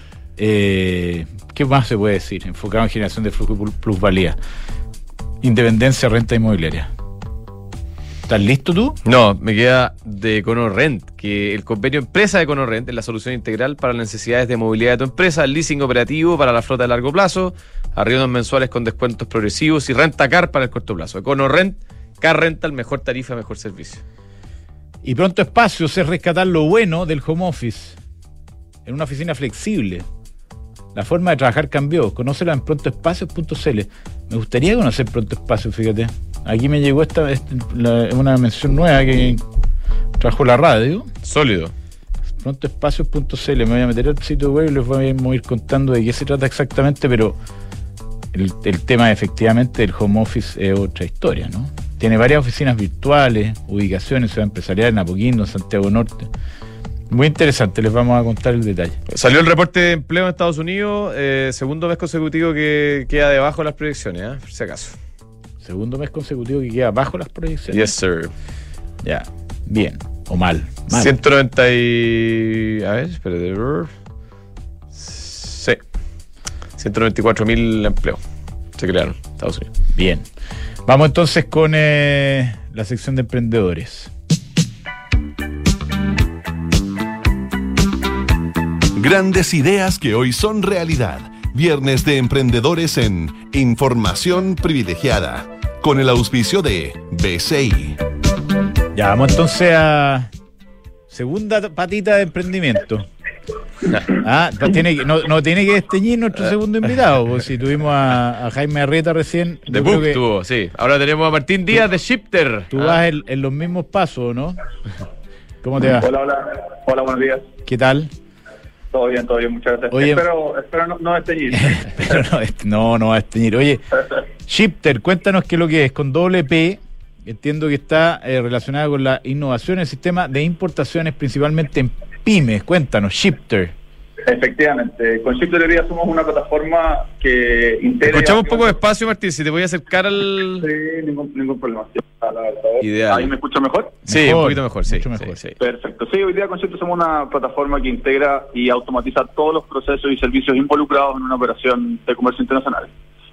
Eh, ¿Qué más se puede decir? Enfocado en generación de flujo y plusvalía. Independencia, renta inmobiliaria. ¿Estás listo tú? No, me queda de EconoRent, que el convenio empresa de EconoRent es la solución integral para las necesidades de movilidad de tu empresa, leasing operativo para la flota de largo plazo, arriendos mensuales con descuentos progresivos y renta car para el corto plazo. EconoRent, Car Rental, mejor tarifa, mejor servicio. Y Pronto Espacios es rescatar lo bueno del home office en una oficina flexible. La forma de trabajar cambió. Conócela en pronto espacios punto c l. Me gustaría conocer Pronto Espacios, fíjate. Aquí me llegó esta, esta la, una mención nueva que trajo la radio. Sólido. pronto espacios punto c l. Me voy a meter al sitio web y les voy a ir contando de qué se trata exactamente, pero el, el tema efectivamente del home office es otra historia, ¿no? Tiene varias oficinas virtuales, ubicaciones, ciudad empresarial, en Apoquindo, en Santiago Norte. Muy interesante, les vamos a contar el detalle. Salió el reporte de empleo en Estados Unidos, eh, segundo mes consecutivo que queda debajo de las proyecciones, ¿eh? Por si acaso. Segundo mes consecutivo que queda bajo las proyecciones. Yes, sir. Ya, bien o mal. Mal. ciento noventa y... A ver, espérate. Sí. ciento noventa y cuatro mil empleos se crearon en Estados Unidos. Bien. Vamos entonces con eh, la sección de emprendedores. Grandes ideas que hoy son realidad. Viernes de emprendedores en Información Privilegiada, con el auspicio de B C I. Ya, vamos entonces a segunda patita de emprendimiento. Ah, tiene que, no, no tiene que desteñir nuestro segundo invitado, pues si tuvimos a, a Jaime Arrieta recién. De yo creo Book que tuvo, sí. Ahora tenemos a Martín Díaz de Shifter. Tú Ah. vas en, en los mismos pasos, ¿no? ¿Cómo te va? Hola, hola. Hola, buenos días. ¿Qué tal? Todo bien, todo bien, muchas gracias. Oye, espero espero no, no desteñir. Pero no, este- no, no va a desteñir. Oye, Shifter, cuéntanos qué es lo que es, con doble P. Entiendo que está eh, relacionada con la innovación en el sistema de importaciones, principalmente en pymes. Cuéntanos, Shifter. Efectivamente, con Shifter Hoy día somos una plataforma que integra... Escuchamos un poco de espacio, Martín, si te voy a acercar al... Sí, ningún, ningún problema. Sí, a la- a ver. Ideal. ¿Ahí me escucha mejor? Sí, Mejor, un poquito mejor, sí. mucho sí, mejor. sí. Perfecto. Sí, hoy día con Shifter somos una plataforma que integra y automatiza todos los procesos y servicios involucrados en una operación de comercio internacional.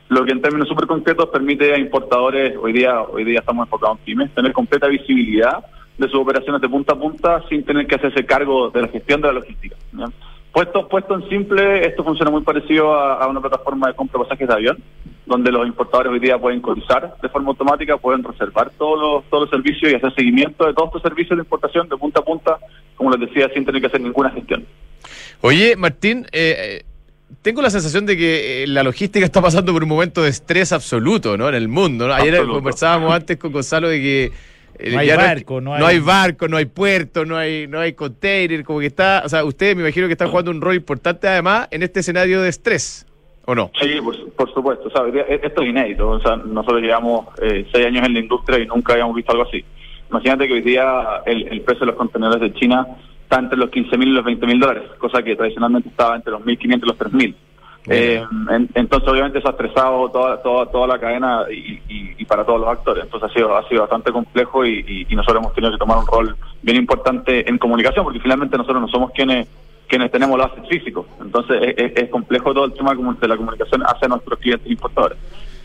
lo que en términos súper concretos permite a importadores, hoy día hoy día estamos enfocados en pymes, tener completa visibilidad de sus operaciones de punta a punta sin tener que hacerse cargo de la gestión de la logística, ¿ya? Puesto, puesto en simple, esto funciona muy parecido a, a una plataforma de compra de pasajes de avión, donde los importadores hoy día pueden cotizar de forma automática, pueden reservar todos los, todos los servicios y hacer seguimiento de todos estos servicios de importación de punta a punta, como les decía, sin tener que hacer ninguna gestión. Oye, Martín, eh, tengo la sensación de que eh, la logística está pasando por un momento de estrés absoluto, ¿no? En el mundo, ¿no? Ayer Absoluto. Conversábamos antes con Gonzalo de que eh, no, hay ya barco, no, no, hay... no hay barco, no hay puerto, no hay no hay container, como que está, o sea, ustedes me imagino que están jugando un rol importante además en este escenario de estrés, ¿o no? Sí, por, por supuesto, ¿sabes? Esto es inédito, o sea, nosotros llevamos eh, seis años en la industria y nunca habíamos visto algo así. Imagínate que hoy día el, el precio de los contenedores de China está entre los quince mil y los veinte mil dólares, cosa que tradicionalmente estaba entre los mil quinientos y los tres mil. Eh, en, entonces obviamente eso ha estresado toda toda toda la cadena y, y, y para todos los actores, entonces ha sido ha sido bastante complejo y, y, y nosotros hemos tenido que tomar un rol bien importante en comunicación, porque finalmente nosotros no somos quienes quienes tenemos los assets físicos, entonces es, es complejo todo el tema de la comunicación hacia nuestros clientes importadores.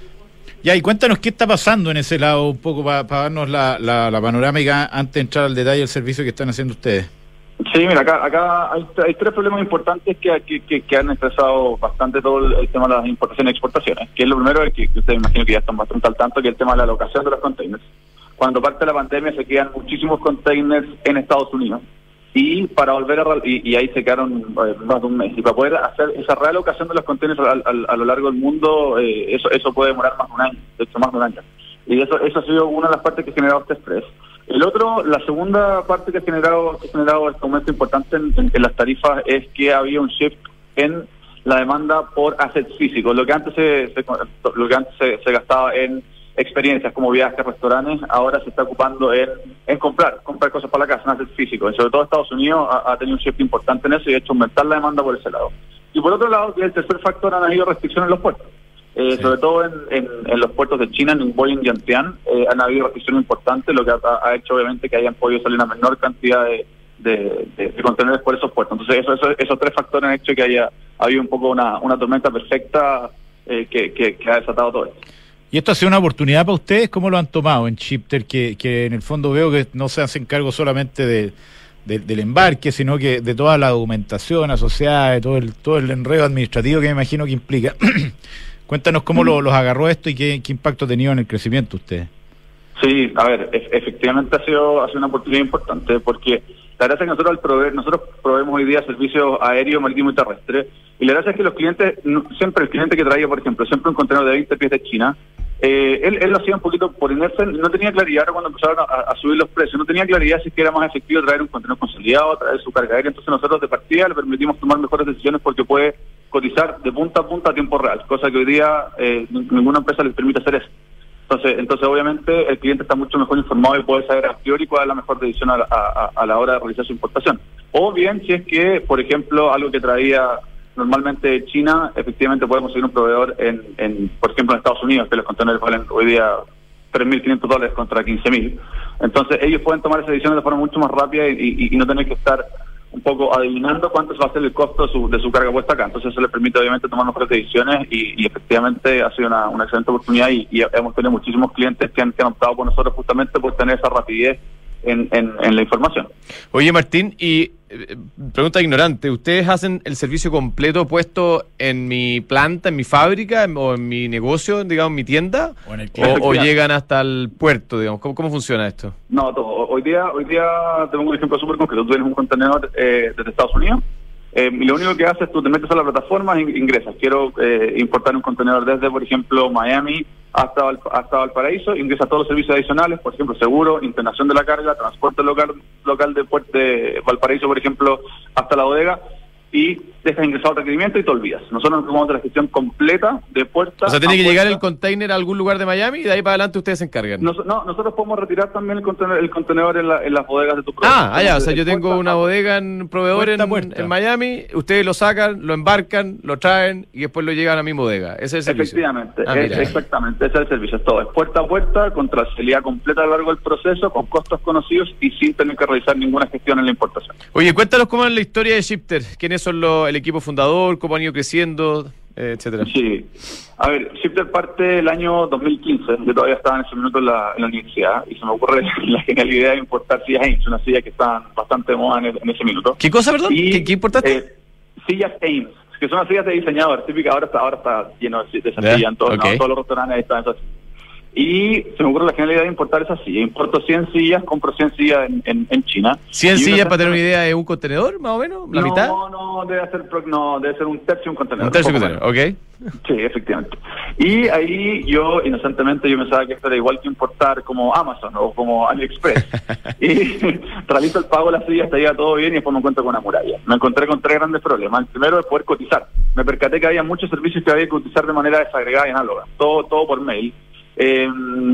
Ya, y cuéntanos qué está pasando en ese lado un poco para pa darnos la, la, la panorámica antes de entrar al detalle del servicio que están haciendo ustedes. Sí, mira, acá acá hay, hay tres problemas importantes que, que, que, que han estresado bastante todo el, el tema de las importaciones y exportaciones, que es lo primero, que, que ustedes imagino que ya están bastante al tanto, que es el tema de la alocación de los containers. Cuando parte la pandemia se quedan muchísimos containers en Estados Unidos y para volver a y, y ahí se quedaron eh, más de un mes, y para poder hacer esa realocación de los containers a, a, a lo largo del mundo, eh, eso eso puede demorar más de un año, de hecho más de un año, y eso eso ha sido una de las partes que ha generado este estrés. El otro, la segunda parte que ha generado, que ha generado este aumento importante en, en, en las tarifas es que había un shift en la demanda por assets físicos. Lo que antes se, se lo que antes se, se gastaba en experiencias como viajes, restaurantes, ahora se está ocupando en, en comprar, comprar cosas para la casa, en assets físicos. Y sobre todo Estados Unidos ha, ha tenido un shift importante en eso y ha hecho aumentar la demanda por ese lado. Y por otro lado, el tercer factor, han habido restricciones en los puertos. Eh, sí. Sobre todo en, en, en los puertos de China, en Ningbo y en Yantian, eh, han habido restricciones importantes, lo que ha, ha hecho obviamente que hayan podido salir una menor cantidad de, de, de, de contenedores por esos puertos. Entonces eso, eso, esos tres factores han hecho que haya habido un poco una, una tormenta perfecta eh, que, que, que ha desatado todo esto. ¿Y esto ha sido una oportunidad para ustedes? ¿Cómo lo han tomado en Shifter? Que, que en el fondo veo que no se hacen cargo solamente de, de, del embarque, sino que de toda la documentación asociada, de todo el, todo el enredo administrativo que me imagino que implica. Cuéntanos cómo lo, los agarró esto y qué, qué impacto ha tenido en el crecimiento ustedes. Sí, a ver, e- efectivamente ha sido, ha sido una oportunidad importante porque la gracia es que nosotros al proveer, nosotros proveemos hoy día servicios aéreos, marítimos y terrestres, y la gracia es que los clientes, siempre el cliente que traía, por ejemplo, siempre un contenedor de veinte pies de China, eh, él, él lo hacía un poquito por inercia, no tenía claridad. Ahora cuando empezaron a, a subir los precios, no tenía claridad si es que era más efectivo traer un contenedor consolidado, traer su carga aérea. Entonces nosotros de partida le permitimos tomar mejores decisiones porque puede cotizar de punta a punta a tiempo real, cosa que hoy día eh, ninguna empresa les permite hacer eso. Entonces, entonces obviamente el cliente está mucho mejor informado y puede saber a priori cuál es la mejor decisión a, a, a la hora de realizar su importación. O bien, si es que, por ejemplo, algo que traía normalmente China, efectivamente puede conseguir un proveedor en, en por ejemplo, en Estados Unidos, que los contenedores valen hoy día tres mil quinientos dólares contra quince mil. Entonces ellos pueden tomar esas decisiones de forma mucho más rápida y, y, y no tener que estar un poco adivinando cuánto va a ser el costo de su, de su carga puesta acá. Entonces eso les permite obviamente tomar mejores decisiones y, y efectivamente ha sido una, una excelente oportunidad y, y hemos tenido muchísimos clientes que han, que han optado por nosotros justamente por tener esa rapidez en, en, en la información. Oye, Martín, y eh, pregunta ignorante, ¿ustedes hacen el servicio completo puesto en mi planta, en mi fábrica en, o en mi negocio, digamos, en mi tienda? ¿O, en el o, o llegan hasta el puerto, digamos? ¿Cómo, cómo funciona esto? No, todo. Hoy día, hoy día tengo un ejemplo súper concreto. Tú tienes un contenedor eh, desde Estados Unidos eh, y lo único que haces, tú te metes a la plataforma e ingresas. Quiero eh, importar un contenedor desde, por ejemplo, Miami hasta, Val, hasta Valparaíso, ingresa todos los servicios adicionales, por ejemplo, seguro, internación de la carga, transporte local local de, de Valparaíso, por ejemplo, hasta la bodega, y dejas ingresar el requerimiento y te olvidas. Nosotros nos ocupamos de la gestión completa de puerta. O sea, tiene que puerta. Llegar el container a algún lugar de Miami y de ahí para adelante ustedes se encargan. Nos, no, nosotros podemos retirar también el contenedor, el contenedor en, la, en las bodegas de tu producto. Ah, allá, o sea, yo tengo una bodega en proveedor puerta, en, puerta. en Miami, ustedes lo sacan, lo embarcan, lo traen y después lo llevan a mi bodega. Ese es el servicio. Efectivamente, ah, es, exactamente, ese es el servicio. Es todo, es puerta a puerta, con trazabilidad completa a lo largo del proceso, con costos conocidos y sin tener que realizar ninguna gestión en la importación. Oye, cuéntanos cómo es la historia de Shifter, quiénes quiénes son los, el equipo fundador, cómo han ido creciendo, eh, etcétera. Sí. A ver, Shifter parte el año dos mil quince. Yo todavía estaba en ese minuto en la, en la universidad y se me ocurre la genial idea de importar sillas Ames, una silla que estaban bastante de moda en, el, en ese minuto. ¿Qué cosa, perdón? Y, ¿Qué, qué importaste? Eh, sillas Ames, que son las sillas de diseñador, típica, ahora está, ahora está lleno de, de esas Yeah, sillas en todos, okay. no, todos los restaurantes ahí están esas sillas. Y se me ocurre la genial idea de importar esas sillas. Importo cien sillas, compro cien sillas en, en, en China. ¿cien Y sillas, una para tener una idea, de un contenedor, más o menos? ¿La no, mitad? No, no, debe ser, no, debe ser un tercio un contenedor. Un tercio poco contenedor, menos. ok. Sí, efectivamente. Y ahí yo, inocentemente, yo pensaba que esto era igual que importar como Amazon o como AliExpress. Y realizo el pago de la silla, hasta iba todo bien y después me encuentro con una muralla. Me encontré con tres grandes problemas. El primero es poder cotizar. Me percaté que había muchos servicios que había que cotizar de manera desagregada y análoga. Todo, todo por mail. Eh,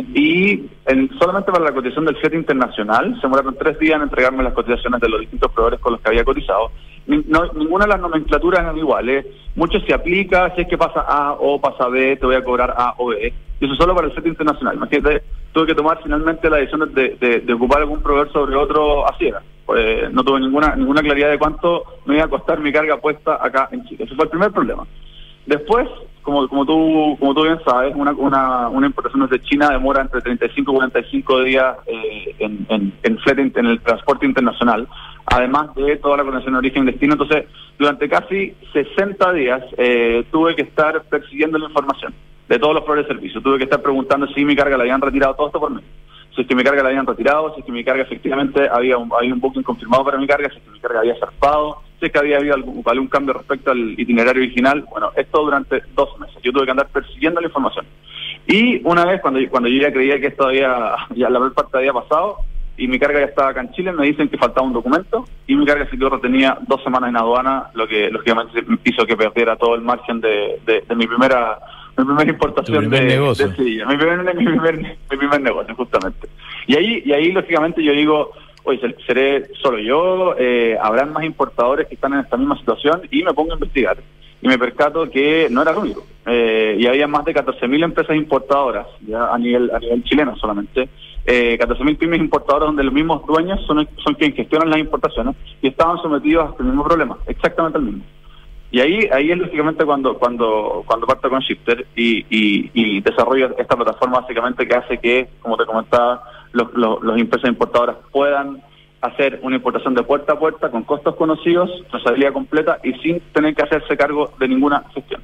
y en, solamente para la cotización del flete internacional se demoraron tres días en entregarme las cotizaciones de los distintos proveedores con los que había cotizado. Ni, no, ninguna de las nomenclaturas eran iguales. Mucho se aplica, si es que pasa A o pasa B, te voy a cobrar A o B. Y eso solo para el flete internacional. Imagínate, tuve que tomar finalmente la decisión de, de, de ocupar algún proveedor sobre otro a ciegas. Pues no tuve ninguna ninguna claridad de cuánto me iba a costar mi carga puesta acá en Chile. Ese fue el primer problema. Después, como como tú como tú bien sabes, una una, una importación desde China demora entre treinta y cinco y cuarenta y cinco días eh, en, en, en flete, en el transporte internacional, además de toda la conexión de origen y destino. Entonces, durante casi sesenta días eh, tuve que estar persiguiendo la información de todos los proveedores de servicio. Tuve que estar preguntando si mi carga la habían retirado, todo esto por mí. Si es que mi carga la habían retirado, si es que mi carga efectivamente había un, había un booking confirmado para mi carga, si es que mi carga había zarpado, si es que había habido algún, algún cambio respecto al itinerario original. Bueno, esto durante dos meses. Yo tuve que andar persiguiendo la información. Y una vez, cuando, cuando yo ya creía que esto había, ya la mayor parte había pasado, y mi carga ya estaba acá en Chile, me dicen que faltaba un documento, y mi carga se quedó retenida dos semanas en aduana, lo que lógicamente hizo que perdiera todo el margen de, de, de mi primera... mi primera importación de, de sillas, mi primer, mi, primer, mi primer negocio, justamente. Y ahí, y ahí lógicamente yo digo, oye, ¿seré solo yo? Eh, ¿Habrán más importadores que están en esta misma situación? Y me pongo a investigar. Y me percato que no era el único. Eh, y había más de catorce mil empresas importadoras, ya a nivel a nivel chileno solamente. Eh, catorce mil pymes importadoras donde los mismos dueños son, son quienes gestionan las importaciones y estaban sometidos a este mismo problema, exactamente el mismo. Y ahí ahí es lógicamente cuando cuando cuando parto con Shifter y, y, y desarrollo esta plataforma básicamente que hace que, como te comentaba, los, los, los empresas importadoras puedan hacer una importación de puerta a puerta con costos conocidos, trazabilidad completa y sin tener que hacerse cargo de ninguna gestión.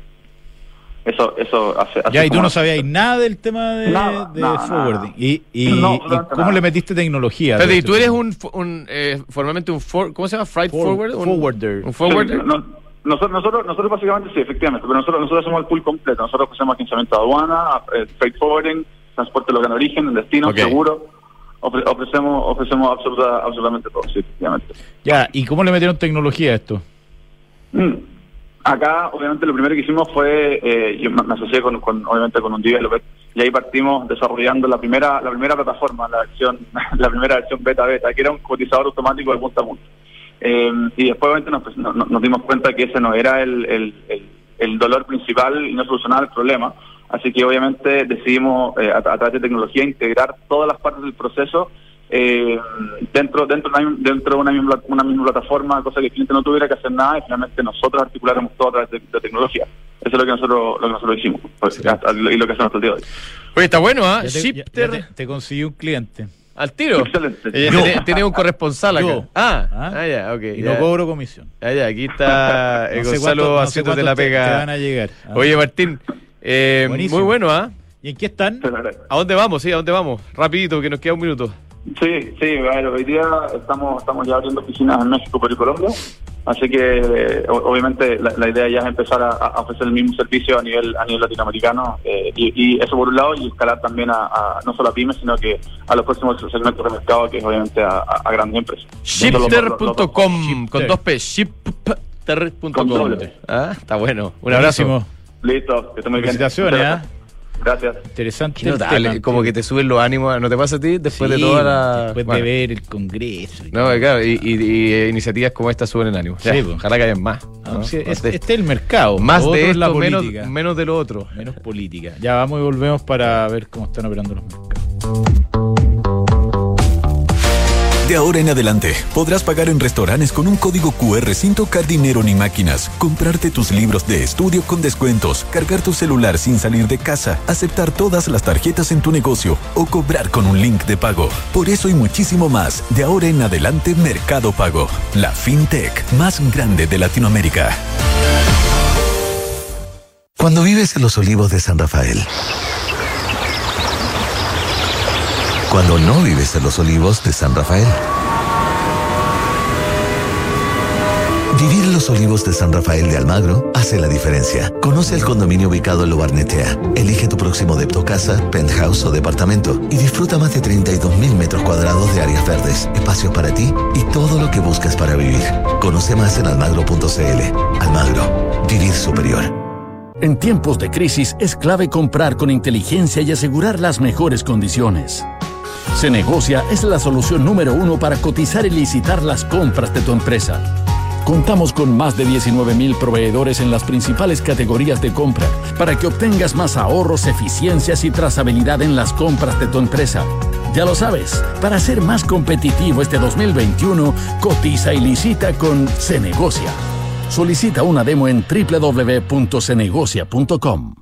Eso eso hace... hace ya, y tú no hace. sabías nada del tema de, nada, de nada, forwarding. nada. ¿Y, y, No, y nada. cómo le metiste tecnología? Pero, y tú tú eres un, un eh, formalmente un, for, ¿cómo se llama? Freight For, forward? Un, forwarder. Un forwarder. Sí, no, nosotros, nosotros, nosotros básicamente sí, efectivamente, pero nosotros nosotros hacemos el pool completo. Nosotros ofrecemos agenciamiento de aduana, eh, freight forwarding, transporte local en origen, en destino, Okay. seguro. Ofre, ofrecemos ofrecemos absoluta, absolutamente todo, sí, efectivamente. Ya, ¿y cómo le metieron tecnología a esto? Mm. Acá, obviamente, lo primero que hicimos fue, eh, yo me asocié con, con, obviamente, con un developer, y ahí partimos desarrollando la primera la primera plataforma, la versión la primera versión beta beta, que era un cotizador automático de punta a punta. Eh, y después, obviamente, nos, nos, nos dimos cuenta que ese no era el, el, el, el dolor principal y no solucionaba el problema. Así que, obviamente, decidimos, eh, a, a través de tecnología, integrar todas las partes del proceso eh, dentro dentro de una, dentro de una misma, una misma plataforma, cosa que el cliente no tuviera que hacer nada y finalmente nosotros articuláramos todo a través de, de tecnología. Eso es lo que nosotros lo que nosotros hicimos, pues, Sí. hasta, y lo que hacemos hasta el día de hoy. Oye, está bueno, ¿ah? Ya te, Shifter ya- ya te, te conseguí un cliente. al tiro. Excelente. Eh, Yo. tiene, tiene un corresponsal acá. Yo. Ah, ¿Ah? ah, ya, ok. Y ya. no cobro comisión. Ah, ya, aquí está eh, No sé Gonzalo cuánto- no sé haciéndote cuántos la te- pega. te van a llegar. Ah. Oye, Martín, eh, Buenísimo. muy bueno, ¿ah? ¿Y en qué están? ¿A dónde vamos? Sí, ¿a dónde vamos? Rapidito, que nos queda un minuto. Sí, sí, bueno, hoy día estamos estamos ya abriendo oficinas en México, Perú y Colombia, así que eh, obviamente la, la idea ya es empezar a, a ofrecer el mismo servicio a nivel a nivel latinoamericano eh, y, y eso por un lado, y escalar también a, a no solo a pymes, sino que a los próximos segmentos de mercado, que es obviamente a, a, a grandes empresas. Shifter punto com Shifter. con dos P, shifter punto com. Con doble. Ah, está bueno. Un abrazo. Buenísimo. Listo, que esté muy bien. Felicitaciones, Muchas ¿ah? Gracias. Interesante. Qué el notable, tema. como que te suben los ánimos, ¿no te pasa a ti? Después Sí, de toda la... después Bueno, de ver el Congreso. y no, todo. claro, y, y- y, eh, iniciativas como esta suben el ánimo. Sí, Ya, pues. ojalá que hayan más. Ah, ¿no? sí, Más es- de, este es el mercado. más Lo otro de es la esto, menos, política. menos de lo otro. Menos política. Ya vamos y volvemos para ver cómo están operando los mercados. De ahora en adelante, podrás pagar en restaurantes con un código cu erre sin tocar dinero ni máquinas, comprarte tus libros de estudio con descuentos, cargar tu celular sin salir de casa, aceptar todas las tarjetas en tu negocio o cobrar con un link de pago. Por eso y muchísimo más, de ahora en adelante Mercado Pago, la fintech más grande de Latinoamérica. Cuando vives en los Olivos de San Rafael. Cuando no vives en los Olivos de San Rafael. Vivir en los Olivos de San Rafael de Almagro hace la diferencia. Conoce el condominio ubicado en Lo Barnechea. Elige tu próximo depto casa, penthouse o departamento y disfruta más de treinta y dos mil metros cuadrados de áreas verdes, espacios para ti y todo lo que buscas para vivir. Conoce más en almagro punto cl. Almagro. Vivir superior. En tiempos de crisis es clave comprar con inteligencia y asegurar las mejores condiciones. Cenegocia es la solución número uno para cotizar y licitar las compras de tu empresa. Contamos con más de diecinueve mil proveedores en las principales categorías de compra para que obtengas más ahorros, eficiencias y trazabilidad en las compras de tu empresa. Ya lo sabes, para ser más competitivo este dos mil veintiuno, cotiza y licita con Cenegocia. Solicita una demo en doble u doble u doble u punto cenegocia punto com.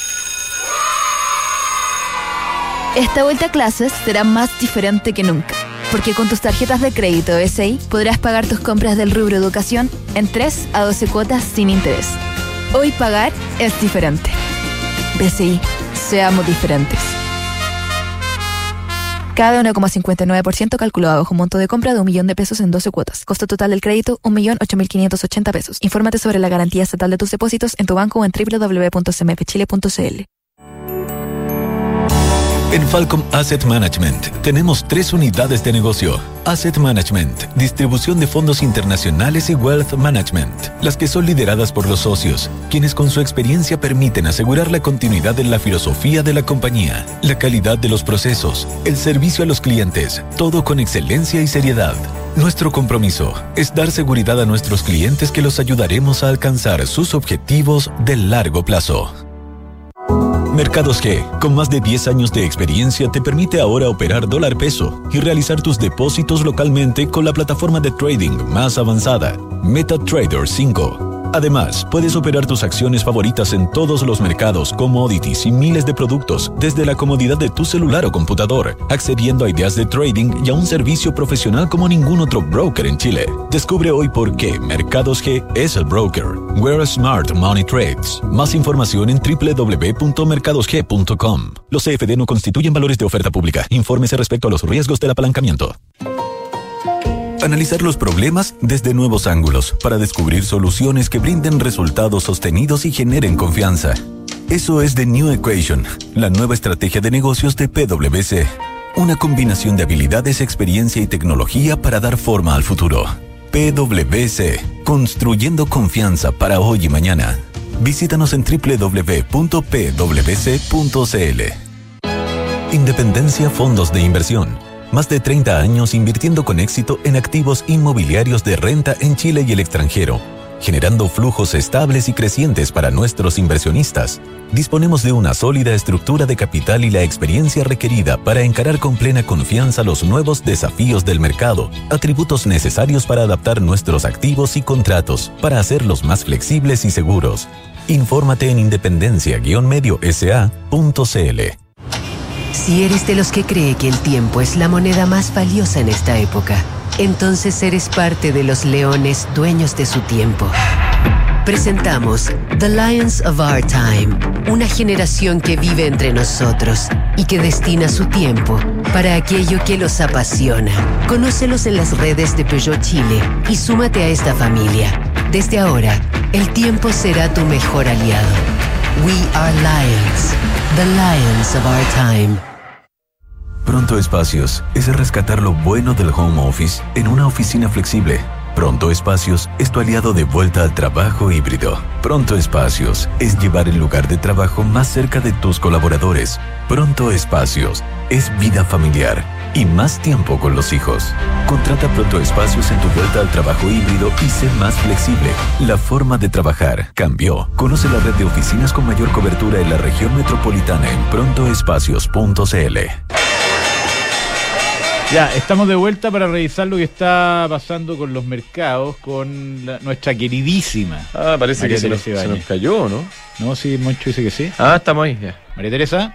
Esta vuelta a clases será más diferente que nunca, porque con tus tarjetas de crédito B C I podrás pagar tus compras del rubro educación en tres a doce cuotas sin interés. Hoy pagar es diferente. B C I, seamos diferentes. Cada uno coma cincuenta y nueve por ciento calculado bajo un monto de compra de un millón de pesos en doce cuotas. Costo total del crédito, un millón ocho mil quinientos ochenta pesos. Infórmate sobre la garantía estatal de tus depósitos en tu banco o en doble u doble u doble u punto c m f chile punto c l. En Falcom Asset Management tenemos tres unidades de negocio. Asset Management, distribución de fondos internacionales y Wealth Management, las que son lideradas por los socios, quienes con su experiencia permiten asegurar la continuidad de la filosofía de la compañía, la calidad de los procesos, el servicio a los clientes, todo con excelencia y seriedad. Nuestro compromiso es dar seguridad a nuestros clientes que los ayudaremos a alcanzar sus objetivos de largo plazo. Mercados G, con más de diez años de experiencia, te permite ahora operar dólar peso y realizar tus depósitos localmente con la plataforma de trading más avanzada, MetaTrader cinco. Además, puedes operar tus acciones favoritas en todos los mercados, commodities y miles de productos desde la comodidad de tu celular o computador, accediendo a ideas de trading y a un servicio profesional como ningún otro broker en Chile. Descubre hoy por qué Mercados G es el broker. Where Smart Money Trades. Más información en doble u doble u doble u punto mercados g punto com. Los C F D no constituyen valores de oferta pública. Infórmese respecto a los riesgos del apalancamiento. Analizar los problemas desde nuevos ángulos para descubrir soluciones que brinden resultados sostenidos y generen confianza. Eso es The New Equation, la nueva estrategia de negocios de P W C. Una combinación de habilidades, experiencia y tecnología para dar forma al futuro. P W C, construyendo confianza para hoy y mañana. Visítanos en doble u doble u doble u punto p w c punto c l. Independencia Fondos de Inversión. Más de treinta años invirtiendo con éxito en activos inmobiliarios de renta en Chile y el extranjero, generando flujos estables y crecientes para nuestros inversionistas. Disponemos de una sólida estructura de capital y la experiencia requerida para encarar con plena confianza los nuevos desafíos del mercado, atributos necesarios para adaptar nuestros activos y contratos, para hacerlos más flexibles y seguros. Infórmate en independencia guion medio s a punto c l. Si eres de los que cree que el tiempo es la moneda más valiosa en esta época, entonces eres parte de los leones dueños de su tiempo. Presentamos The Lions of Our Time, una generación que vive entre nosotros y que destina su tiempo para aquello que los apasiona. Conócelos en las redes de Peugeot Chile y súmate a esta familia. Desde ahora, el tiempo será tu mejor aliado. We are Lions, the Lions of Our Time. Pronto Espacios es rescatar lo bueno del home office en una oficina flexible. Pronto Espacios es tu aliado de vuelta al trabajo híbrido. Pronto Espacios es llevar el lugar de trabajo más cerca de tus colaboradores. Pronto Espacios es vida familiar y más tiempo con los hijos. Contrata Pronto Espacios en tu vuelta al trabajo híbrido y sé más flexible. La forma de trabajar cambió. Conoce la red de oficinas con mayor cobertura en la región metropolitana en pronto espacios punto c l. Ya, estamos de vuelta para revisar lo que está pasando con los mercados, con la, nuestra queridísima. Ah, parece María que se nos, Teresa se nos Ibáñez. cayó, ¿no? No, sí, Moncho dice que sí. Ah, estamos ahí, ya. María Teresa.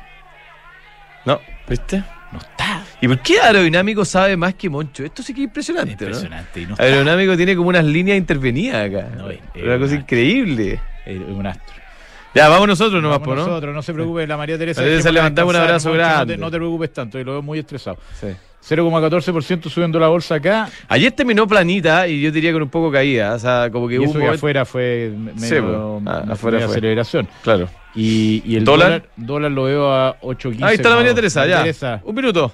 No, ¿viste? No está. ¿Y por qué Aerodinámico sabe más que Moncho? Esto sí que es impresionante, Impresionante. ¿no? Y no está. Aerodinámico tiene como unas líneas intervenidas acá. No, es- Una es cosa una- increíble. Es un astro. Ya, vamos nosotros nomás, Vamos ¿no? nosotros, no se preocupe, la María Teresa. María Teresa, dejémosla le mandamos un descansar, abrazo Moncho, grande. No te, no te preocupes tanto, yo lo veo muy estresado. Sí. cero coma catorce por ciento subiendo la bolsa acá. Ayer terminó planita y yo diría con un poco caída. O sea, como que Y hubo eso un que momento- afuera fue medio, Sí, pues. Ah, una afuera media fue. aceleración. Claro. Y, y el ¿Dólar? dólar, dólar lo veo a ocho quince. Ahí está la María Vamos, Teresa, María ya. Teresa, Un minuto.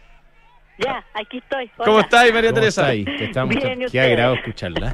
Ya, aquí estoy. Hola. ¿Cómo estáis, María ¿cómo Teresa? está ahí? Te estamos- Bien, ¿y qué ustedes? agrado escucharla.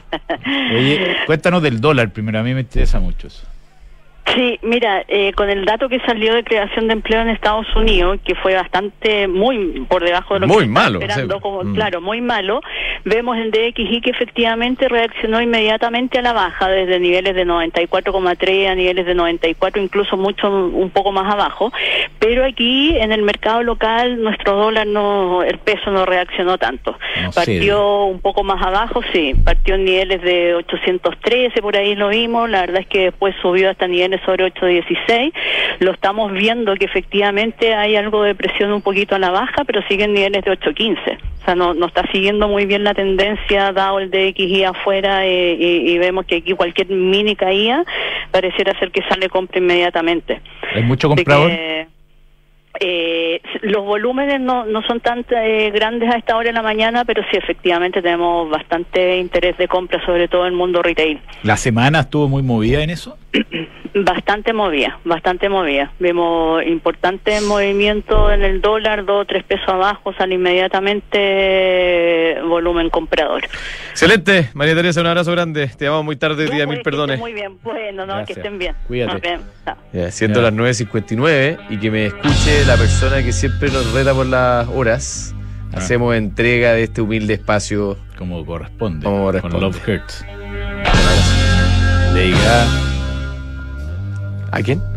Oye, cuéntanos del dólar primero, a mí me interesa mucho eso. Sí, mira, eh, con el dato que salió de creación de empleo en Estados Unidos, que fue bastante, muy por debajo de lo Muy que se estaba malo, esperando, sí. como, Mm. claro, muy malo, vemos el D X Y que efectivamente reaccionó inmediatamente a la baja, desde niveles de noventa y cuatro coma tres a niveles de noventa y cuatro, incluso mucho, un poco más abajo, pero aquí en el mercado local nuestro dólar no, el peso no reaccionó tanto. No partió cede. un poco más abajo, sí, partió en niveles de ochocientos trece, por ahí lo vimos, la verdad es que después subió hasta niveles sobre ochocientos dieciséis, lo estamos viendo que efectivamente hay algo de presión un poquito a la baja, pero sigue en niveles de ochocientos quince, o sea, no, no está siguiendo muy bien la tendencia, dado el D X Y afuera, eh, y, y vemos que aquí cualquier mini caída pareciera ser que sale compra inmediatamente. ¿Hay mucho De comprador? que, eh, los volúmenes no, no son tan eh, grandes a esta hora de la mañana, pero sí efectivamente tenemos bastante interés de compra, sobre todo en el mundo retail. ¿La semana estuvo muy movida en eso? Bastante movida, bastante movida. Vemos importantes movimientos en el dólar, dos o tres pesos abajo, sale inmediatamente eh, volumen comprador. Excelente, María Teresa, un abrazo grande. Te llamamos muy tarde, Ya, día pues, mil que perdones. estén muy bien, bueno, no, Gracias. que estén bien. Cuídate. Nos vemos. Chao. Ya, siendo Ya. las nueve cincuenta y nueve y que me escuche la persona que siempre nos reta por las horas. Ah. Hacemos entrega de este humilde espacio. Como corresponde. Como corresponde. Con Love Hurts. Le diga. ¿A quién?